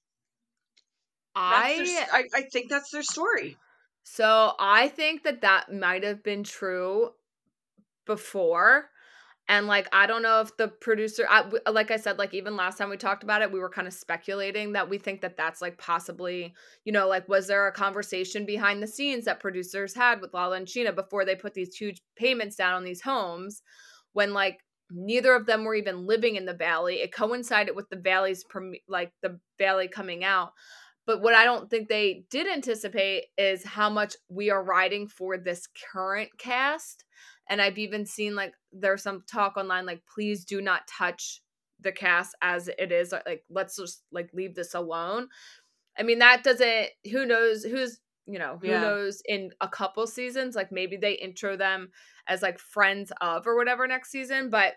that's their, I I, I think that's their story. so I think that that might have been true before. And like I don't know if the producer I, w- like I said, like even last time we talked about it, we were kind of speculating that we think that that's like possibly, you know, like was there a conversation behind the scenes that producers had with Lala and Sheena before they put these huge payments down on these homes when like neither of them were even living in the valley. It coincided with the valley's prem- like the valley coming out. But what I don't think they did anticipate is how much we are riding for this current cast. And I've even seen like there's some talk online like please do not touch the cast as it is, like let's just like leave this alone. I mean that doesn't, who knows who's, you know, who Yeah. knows in a couple seasons like maybe they intro them as like friends of or whatever next season, but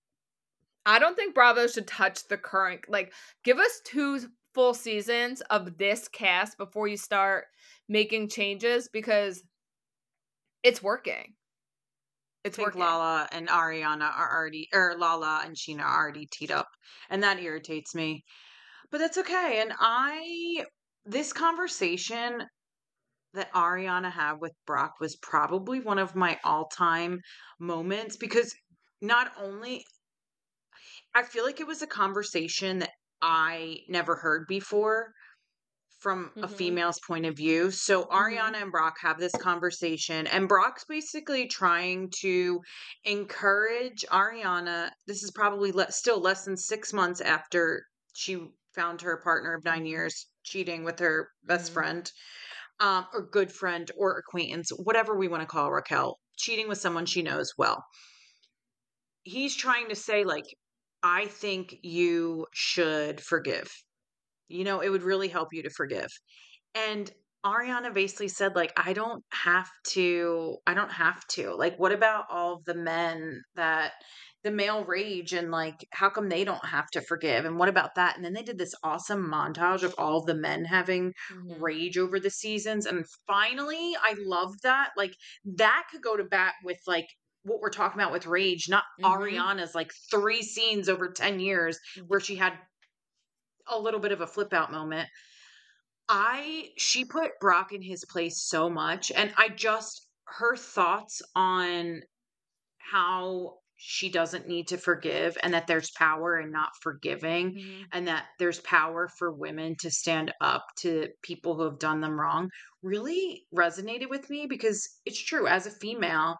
I don't think Bravo should touch the current, like give us two full seasons of this cast before you start making changes because it's working. I It's think working. Lala and Ariana are already, or Lala and Sheena are already teed up, and that irritates me. But that's okay. And I, this conversation that Ariana had with Brock was probably one of my all time moments because not only, I feel like it was a conversation that I never heard before from a Mhm. female's point of view. So Mhm. Ariana and Brock have this conversation, and Brock's basically trying to encourage Ariana. This is probably le- still less than six months after she found her partner of nine Mhm. years cheating with her best Mhm. friend. um, or good friend or acquaintance, whatever we want to call Raquel, cheating with someone she knows well. He's trying to say, like, I think you should forgive. You know, it would really help you to forgive. And Ariana basically said, like, I don't have to, I don't have to. Like, what about all of the men that the male rage and like, how come they don't have to forgive? And what about that? And then they did this awesome montage of all of the men having Mm-hmm. rage over the seasons. And finally, I loved that. Like, that could go to bat with like what we're talking about with rage, not Mm-hmm. Ariana's like three scenes over ten years where she had a little bit of a flip out moment. I she put Brock in his place so much, and I just her thoughts on how she doesn't need to forgive and that there's power in not forgiving Mm-hmm. and that there's power for women to stand up to people who have done them wrong really resonated with me because it's true. As a female,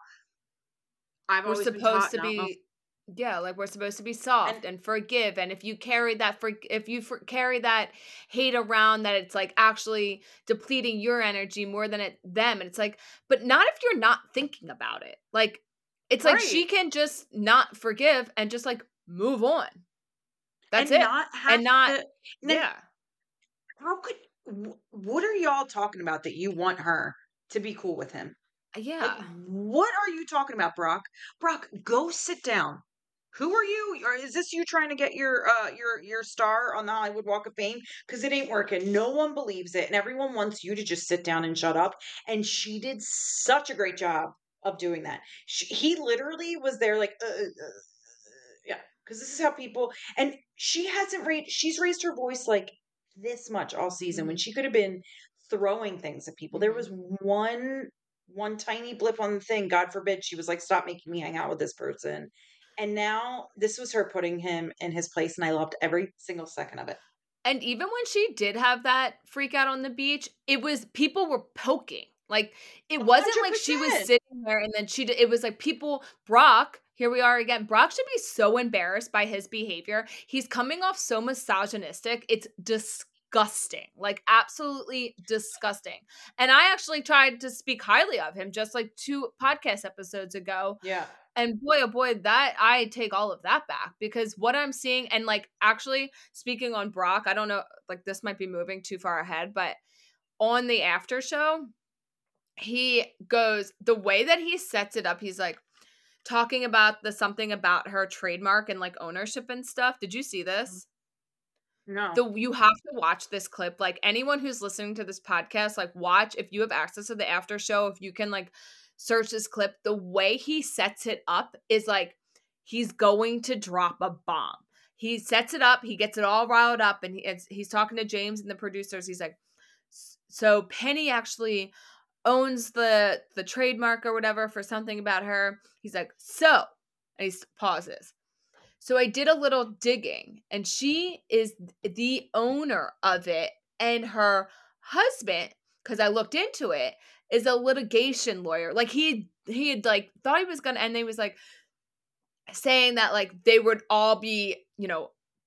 I've We're always been supposed taught, to and I don't know if, be, yeah, like we're supposed to be and soft and forgive. And if you carry that for, if you for, carry that hate around, that it's like actually depleting your energy more than it them. And it's like, but not if you're not thinking about it. Like, it's like right. she can just not forgive and just like move on. That's And it. not have And not, to and then yeah, how could wh- what are y'all talking about that you want her to be cool with him? Like, yeah. what are you talking about, Brock? Brock, go sit down. Who are you? Or is this you trying to get your uh your your star on the Hollywood Walk of Fame? Because it ain't working. No one believes it, and everyone wants you to just sit down and shut up. And she did such a great job of doing that. She, he literally was there, like, uh, uh, uh, yeah, because this is how people. And she hasn't raised. She's raised her voice like this much all season when Mm-hmm. she could have been throwing things at people. There Mm-hmm. was one one tiny blip on the thing. God forbid she was like, "Stop making me hang out with this person." And now this was her putting him in his place, and I loved every single second of it. And even when she did have that freak out on the beach, it was people were poking. Like, it A wasn't hundred like she was percent. sitting there and then she did, it was like people, Brock, here we are again. Brock should be so embarrassed by his behavior. He's coming off so misogynistic. It's disgusting. Like, absolutely disgusting. And I actually tried to speak highly of him just like two podcast episodes ago. Yeah. And boy, oh boy, that I take all of that back because what I'm seeing, and like actually speaking on Brock, I don't know, like this might be moving too far ahead, but on the after show, he goes, the way that he sets it up, he's like talking about the something about her trademark and like ownership and stuff. Did you see this? No. The you have to watch this clip. Like anyone who's listening to this podcast, like watch if you have access to the after show, if you can like search this clip, the way he sets it up is like he's going to drop a bomb. He sets it up, he gets it all riled up, and he, it's, he's talking to James and the producers. He's like, so Penny actually owns the the trademark or whatever for something about her. He's like, so, and he pauses. So I did a little digging, and she is the owner of it, and her husband, because I looked into it, is a litigation lawyer. Like he he had like thought he was gonna, and they was like saying that like they would all be, you know,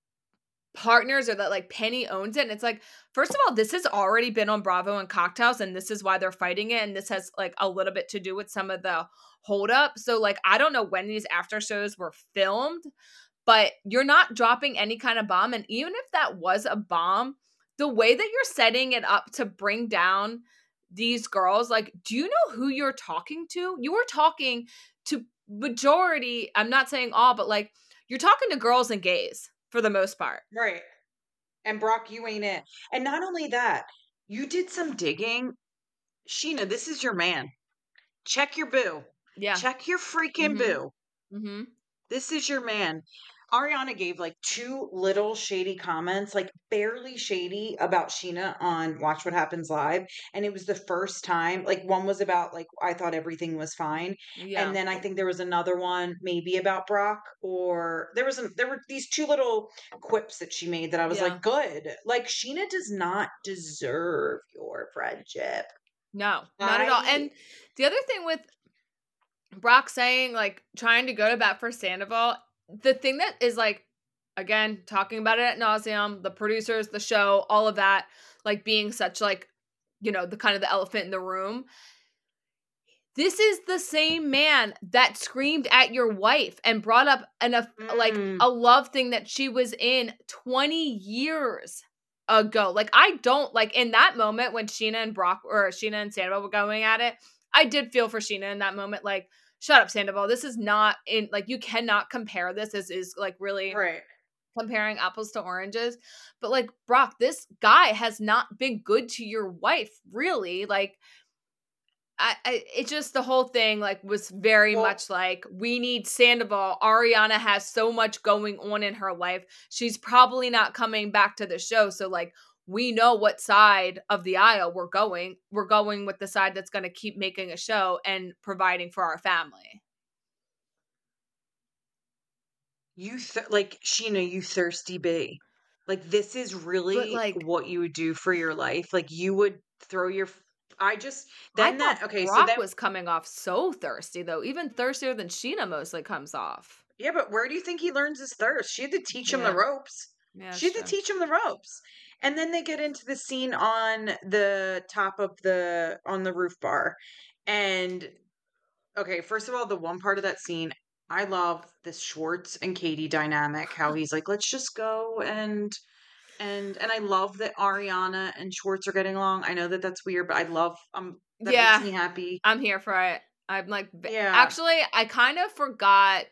partners or that like Penny owns it. And it's like, first of all, this has already been on Bravo and Cocktails, and this is why they're fighting it. And this has like a little bit to do with some of the hold up. So like I don't know when these after shows were filmed, but you're not dropping any kind of bomb. And even if that was a bomb, the way that you're setting it up to bring down these girls, like, do you know who you're talking to? You were talking to majority, I'm not saying all, but like you're talking to girls and gays for the most part. Right. And Brock, you ain't it. And not only that, you did some digging. Sheena, this is your man. Check your boo. Yeah. Check your freaking Mm-hmm. boo. Mm-hmm. This is your man. Ariana gave like two little shady comments, like barely shady, about Sheena on Watch What Happens Live. And it was the first time, like one was about like, I thought everything was fine. Yeah. And then I think there was another one maybe about Brock, or there was, a, there were these two little quips that she made that I was Yeah. like, good. Like Sheena does not deserve your friendship. No, not at all. I- And the other thing with Brock saying, like, trying to go to bat for Sandoval, the thing that is, like, again, talking about it at nauseum, the producers, the show, all of that, like, being such, like, you know, the kind of the elephant in the room. This is the same man that screamed at your wife and brought up an a, like Mm. a love thing that she was in twenty years ago. Like, I don't like in that moment when Sheena and Brock or Sheena and Sandoval were going at it, I did feel for Sheena in that moment. Like, shut up, Sandoval. This is not in like you cannot compare this. This is like really Right. comparing apples to oranges. But like, Brock, this guy has not been good to your wife, really. Like, I, I it just the whole thing like was very Well, much like we need Sandoval. Ariana has so much going on in her life. She's probably not coming back to the show. So like we know what side of the aisle we're going. We're going with the side that's going to keep making a show and providing for our family. you th- like Sheena, you thirsty bee. Like this is But really like what you would do for your life. Like you would throw your f- I just I then that thought okay, so Brock then was coming off so thirsty though, even thirstier than Sheena mostly comes off. yeah, but where do you think he learns his thirst? She had to teach him the Yeah. ropes. Yeah, She that's had to true. teach him the ropes. And then they get into the scene on the top of the on the roof bar. And okay, first of all, the one part of that scene, I love this Schwartz and Katie dynamic, how he's like, let's just go and and and I love that Ariana and Schwartz are getting along. I know that that's weird, but I love um that makes Yeah. me happy. I'm here for it. I'm like, Yeah. actually, I kind of forgot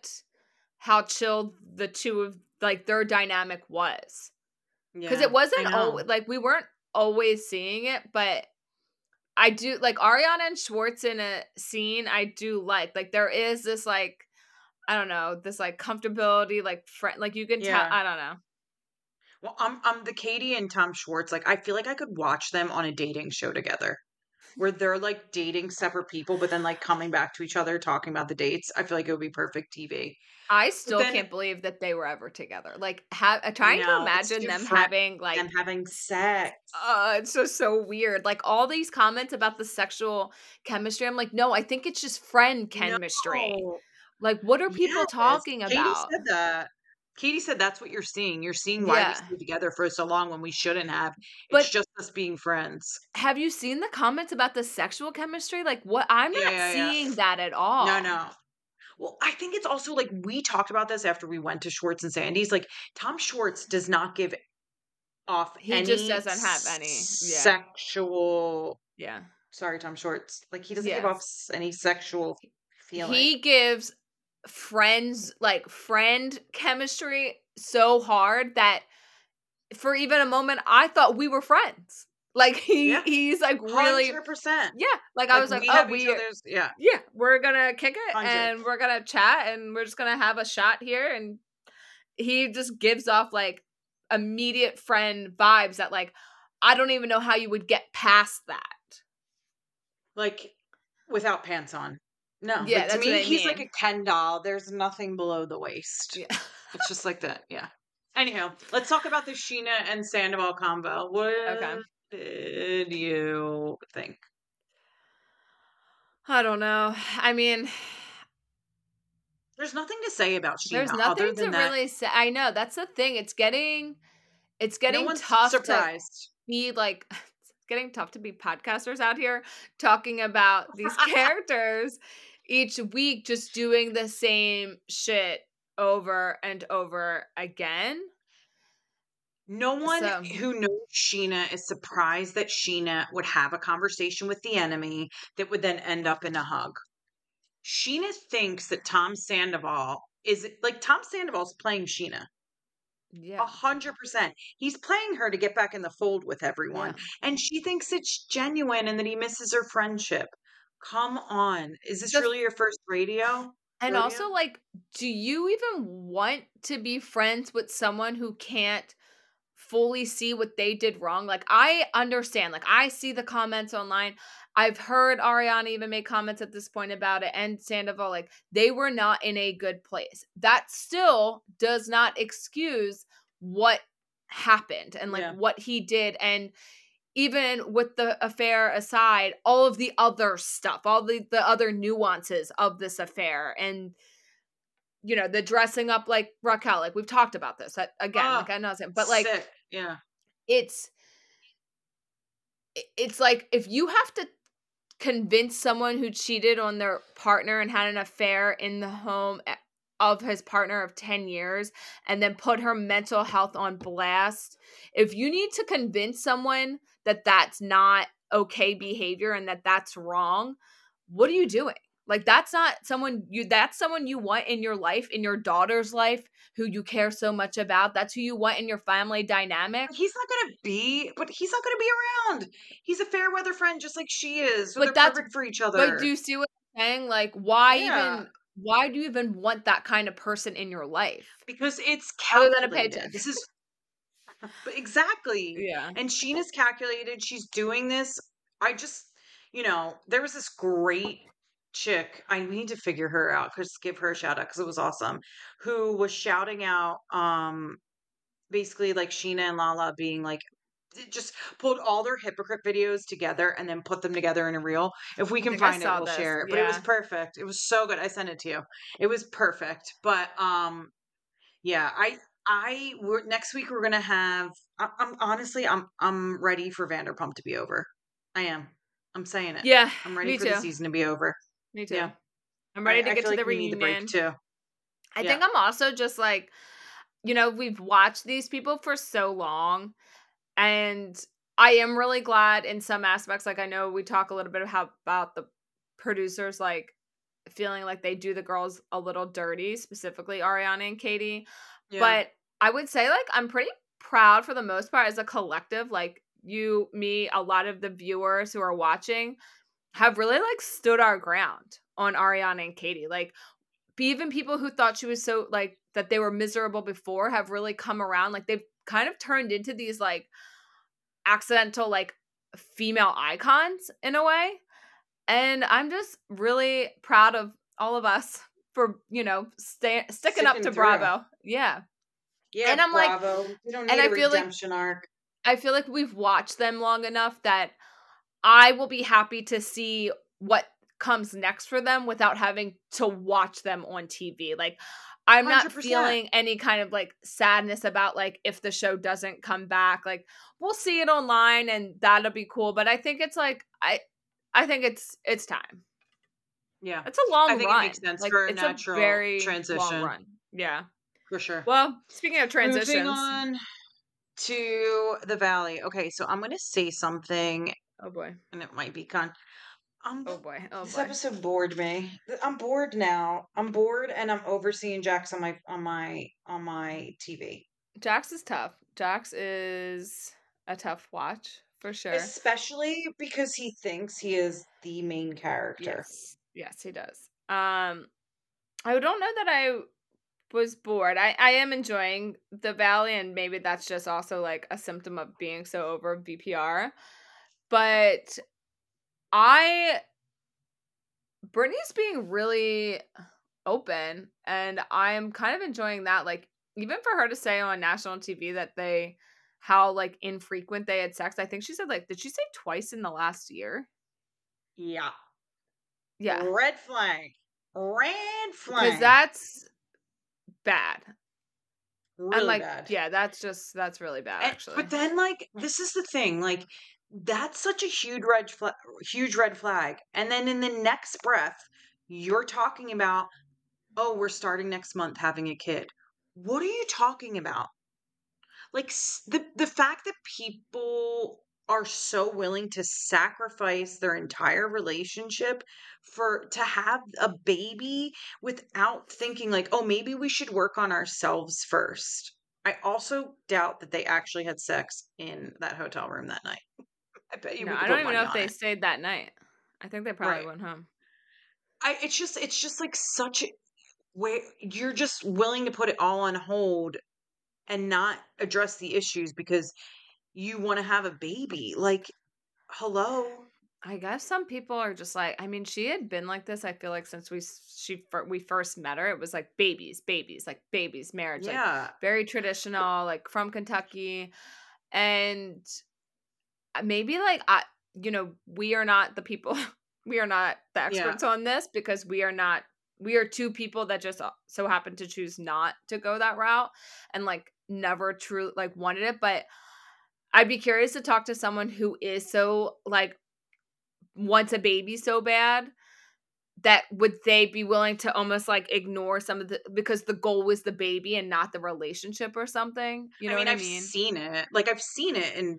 how chill the two of like their dynamic was because Yeah. it I wasn't know. always like we weren't always seeing it, but I do like Ariana and Schwartz in a scene. I do like like there is this like I don't know this like comfortability like friend like you can tell Yeah. I don't know. Well, I'm I'm the Katie and Tom Schwartz. Like, I feel like I could watch them on a dating show together, where they're like dating separate people, but then like coming back to each other, talking about the dates. I feel like it would be perfect T V. I But still then can't believe that they were ever together. Like, ha- I trying to know it's imagine too them friend having them like having sex. Uh, it's just so weird. Like all these comments about the sexual chemistry. I'm like, no, I think it's just friend chemistry. No, Like, what are people yes, talking Katie about? said that. Katie said that's what you're seeing. You're seeing why we Yeah. stayed together for so long when we shouldn't have. It's But just us being friends. have you seen the comments about the sexual chemistry? Like, what? I'm Yeah, not yeah, yeah. seeing that at No, all. no. Well, I think it's also like we talked about this after we went to Schwartz and Sandy's. Like Tom Schwartz does not give off He just any doesn't have any. Yeah. sexual. Yeah. Sorry, Tom Schwartz. Like he doesn't give off Yes. s- any sexual feeling. He gives friends, like, friend chemistry so hard that for even a moment, I thought we were friends. Like, he Yeah, he's, like, really hundred percent. yeah, like, I Like was like, we "Oh, have each we other's. Yeah, yeah, we're gonna kick it, hundred. and we're gonna chat, and we're just gonna have a shot here," and he just gives off, like, immediate friend vibes that, like, I don't even know how you would get past that. Like without pants on. No, Yeah, like to that's what me, I he's like mean. a Ken doll. There's nothing below the waist. Yeah. It's just like that. Yeah. Anyhow, let's talk about the Sheena and Sandoval combo. What Okay. did you think? I don't know. I mean, There's nothing to say about there's Sheena nothing other to than that really say. I know, that's the thing, it's getting it's no getting one's tough to surprised. be like it's getting tough to be podcasters out here talking about these characters each week just doing the same shit over and over again. No one So, who knows Sheena is surprised that Sheena would have a conversation with the enemy that would then end up in a hug. Sheena thinks that Tom Sandoval is like Tom Sandoval's playing Sheena. A yeah. hundred percent. He's playing her to get back in the fold with everyone. Yeah. And she thinks it's genuine and that he misses her friendship. Come on. Is this The really your first radio? and Rodeo? also like do you even want to be friends with someone who can't fully see what they did wrong? Like I understand. Like I see the comments online. I've heard Ariana even make comments at this point about it and Sandoval like they were not in a good place. That still does not excuse what happened and like Yeah. what he did and even with the affair aside, all of the other stuff, all the the other nuances of this affair and you know, the dressing up like Raquel, like we've talked about this that, again, Oh, like I know, but like sick. Yeah. it's it's like if you have to convince someone who cheated on their partner and had an affair in the home of his partner of ten years and then put her mental health on blast, if you need to convince someone that that's not okay behavior and that that's wrong, what are you doing? Like, that's not someone you, that's someone you want in your life, in your daughter's life, who you care so much about. That's who you want in your family dynamic. He's not gonna be, but he's not gonna be around. He's a fair weather friend, just like she is. So But they're that's, perfect for each but do other. you see what I'm saying? Like, why Yeah, even, why do you even want that kind of person in your life? because it's Other than a calculated. paycheck. This is but exactly. Yeah. And Sheena's calculated. She's doing this. I just, you know, there was this great chick. I need to figure her out. Just give her a shout out because it was awesome. Who was shouting out, um, basically like Sheena and Lala being like, it just pulled all their hypocrite videos together and then put them together in a reel. If we I can think I find it, saw we'll this. share it. But it was Yeah. perfect. It was so good. I sent it to you. It was perfect. But um, yeah, I I we're next week we're gonna have. I, I'm honestly I'm I'm ready for Vanderpump to be over. I am. I'm saying it. Yeah, I'm ready me for the too. season to be over. Me too. Yeah, I'm I ready to I get feel to like the we need the break reunion. too. I Yeah, think I'm also just like, you know, we've watched these people for so long, and I am really glad in some aspects. Like, I know we talk a little bit about about the producers like feeling like they do the girls a little dirty, specifically Ariana and Katie. yeah. But I would say like I'm pretty proud for the most part as a collective. Like you, me, a lot of the viewers who are watching have really like stood our ground on Ariana and Katie. Like even people who thought she was so like that they were miserable before have really come around. Like they've kind of turned into these like accidental like female icons in a way. And I'm just really proud of all of us for, you know, stay, sticking up Sticking to through. Bravo. Yeah. And Yeah, I'm like, bravo. We don't and need I a feel like, redemption arc. I feel like we've watched them long enough that I will be happy to see what comes next for them without having to watch them on T V. Like, I'm not one hundred percent. feeling any kind of like sadness about like if the show doesn't come back. Like, we'll see it online and that'll be cool. But I think it's like, I, I think it's it's time. Yeah. It's a I long think it run. makes sense Like for a it's a natural very long transition, run. Yeah. for sure. Well, speaking of Moving transitions. on to the valley. Okay, so I'm gonna say something, Oh boy. and it might be con. Um, Oh boy. Oh this boy. episode bored me. Th- I'm bored now. I'm bored, and I'm overseeing Jax on my on my on my T V. Jax is tough. Jax is a tough watch for sure. Especially because he thinks he is the main character. Yes. Yes, he does. Um I don't know that I was bored. I I am enjoying the Valley and maybe that's just also like a symptom of being so over V P R. But I Brittany's being really open and I'm kind of enjoying that. Like even for her to say on national T V that they how like infrequent they had sex. I think she said like did she say twice in the last year? Yeah. Yeah. Red flag. Red Cuz flag. that's bad. And Really like bad. yeah, that's just that's really bad And, actually. but then, like, this is the thing. Like, that's such a huge red flag. Huge red flag. And then in the next breath, you're talking about, oh, we're starting next month having a kid. What are you talking about? Like s- the the fact that people are so willing to sacrifice their entire relationship for to have a baby without thinking like, oh, maybe we should work on ourselves first. I also doubt that they actually had sex in that hotel room that night. I bet you No, we I could don't put even know money if on they it. stayed that night. I think they probably Right. went home. I it's just it's just like such a where you're just willing to put it all on hold and not address the issues because you want to have a baby. Like, hello? I guess some people are just like I mean she had been like this I feel like since we s- she fir- we first met her it was like babies, babies, like babies, marriage, like Yeah. very traditional, like from Kentucky. And uh, maybe like I you know, we are not the people we are not the Yeah. experts on this because we are not we are two people that just uh, so happen to choose not to go that route and like never true like wanted it. But I'd be curious to talk to someone who is so, like, wants a baby so bad that would they be willing to almost, like, ignore some of the because the goal was the baby and not the relationship or something? You I know mean, what I I've mean? seen it. Like, I've seen it in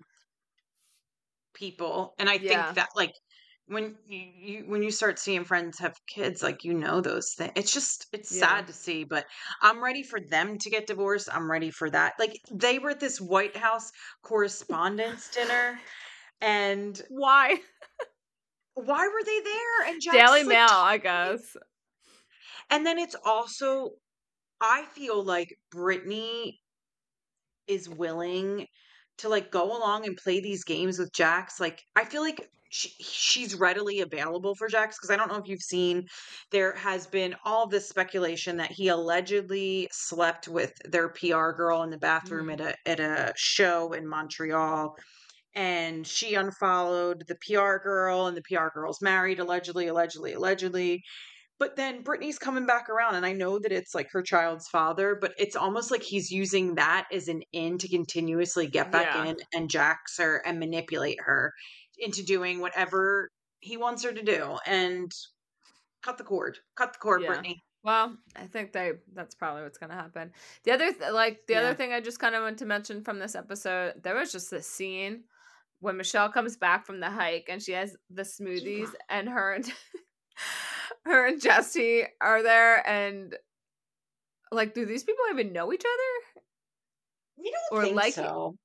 people, and I think Yeah. that, like, when you, you when you start seeing friends have kids, like, you know those things. It's just it's Yeah. sad to see, but I'm ready for them to get divorced. I'm ready for that. Like, they were at this White House Correspondents' Dinner, and Why? why were they there? And Jax Daily is, like, Mail, I talking. guess. And then it's also I feel like Brittany is willing to, like, go along and play these games with Jax. Like, I feel like she, she's readily available for Jax because I don't know if you've seen, there has been all this speculation that he allegedly slept with their P R girl in the bathroom Mhm. at a at a show in Montreal, and she unfollowed the P R girl, and the P R girl's married, allegedly, allegedly, allegedly. But then Brittany's coming back around, and I know that it's, like, her child's father, but it's almost like he's using that as an in to continuously get back Yeah. in and jax her and manipulate her into doing whatever he wants her to do, and cut the cord. Cut the cord, Yeah. Brittany. Well, I think they that's probably what's gonna happen. The other th- like the other Yeah. thing I just kind of want to mention from this episode, there was just this scene when Michelle comes back from the hike and she has the smoothies and her and her and Jesse are there and like do these people even know each other You don't or think like it? so.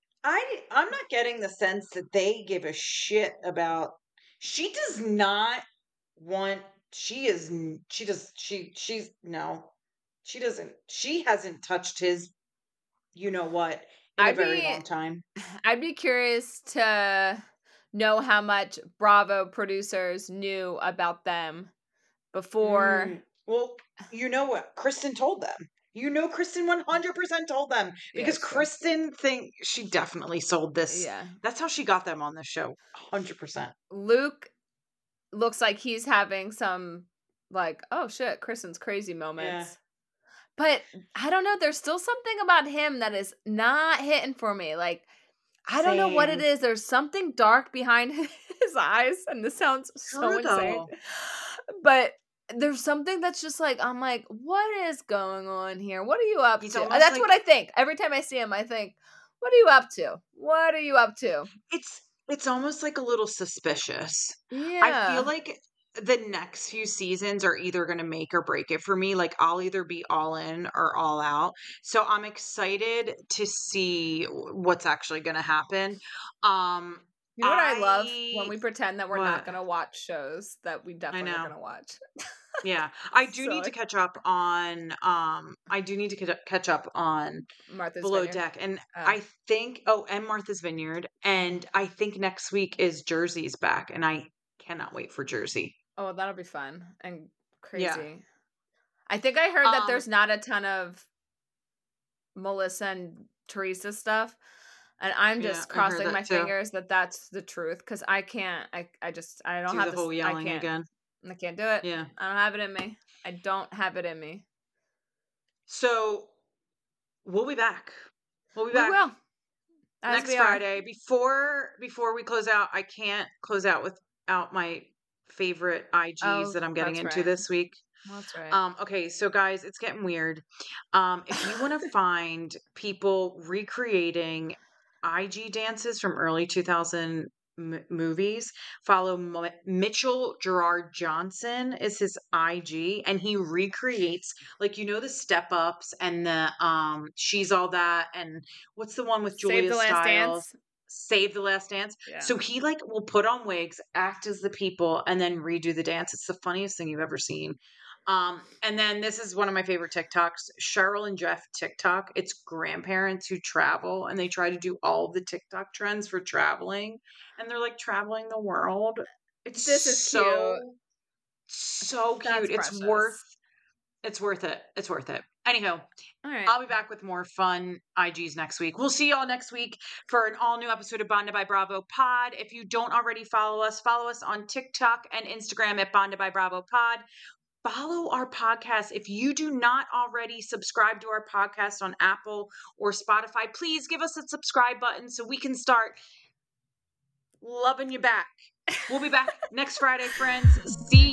I I'm not getting the sense that they give a shit about she does not want she is n- she does she she's no. She doesn't she hasn't touched his you know what in a I'd very be long time. I'd be curious to know how much Bravo producers knew about them before. Mm, well, you know what? Kristen told them. You know Kristen one hundred percent told them Yeah, because it's true. Kristen think she definitely sold this. Yeah. That's how she got them on the show. one hundred percent. Luke looks like he's having some like, oh shit, Kristen's crazy Yeah. moments. But I don't know, there's still something about him that is not hitting for me. Like, I don't know what it Same. is. There's something dark behind his eyes, and this sounds so True insane. though. But there's something that's just like, I'm like, what is going on here? What are you up He's to? Uh, almost That's what like I think. Every time I see him, I think, what are you up to? What are you up to? it's it's almost like a little suspicious. I feel Yeah. like the next few seasons are either going to make or break it for me. Like, I'll either be all in or all out. So I'm excited to see w- what's actually going to happen. Um You know what I love? When I we pretend that we're not what gonna watch shows that we I definitely are know. gonna watch. Yeah. I do So need to like catch up on um I do need to ca- catch up on Martha's Below Vineyard. Deck, and Oh. I think oh, and Martha's Vineyard, Mhm. and I think next week is Jersey's back, and I cannot wait for Jersey. Oh, that'll be fun and Yeah. crazy. I think I heard that Um, there's not a ton of Melissa and Teresa stuff, and I'm yeah, just I heard crossing that my too. fingers that that's the truth because I can't. I I just I don't Do have the this. whole I yelling can't. again. I can't do it. Yeah. I don't have it in me. I don't have it in me. So we'll be back. We'll be We back will, as next we are. Friday. Before before we close out, I can't close out without my favorite I Gs Oh, that I'm getting that's into right. this week. That's right. Um, okay, so guys, it's getting weird. Um, if you want to find people recreating I G dances from early two thousand m- movies, follow Mo- Mitchell Gerard Johnson is his I G, and he recreates, like, you know, the step ups and the um she's all that, and what's the one with Save Julia the Last Stiles? Dance. Save the Last Dance. Yeah. So he, like, will put on wigs, act as the people, and then redo the dance. It's the funniest thing you've ever seen. Um, and then this is one of my favorite TikToks, Cheryl and Jeff TikTok. It's grandparents who travel and they try to do all of the TikTok trends for traveling, and they're like traveling the world. It's This is cute. so so That's cute. It's worth precious. it's worth it. It's worth it. Anyhow, All right. I'll be back with more fun I Gs next week. We'll see y'all next week for an all new episode of Bonded by Bravo Pod. If you don't already follow us, follow us on TikTok and Instagram at Bonded by Bravo Pod. follow our podcast. If you do not already subscribe to our podcast on Apple or Spotify, please give us a subscribe button so we can start loving you back. We'll be back next Friday, friends. See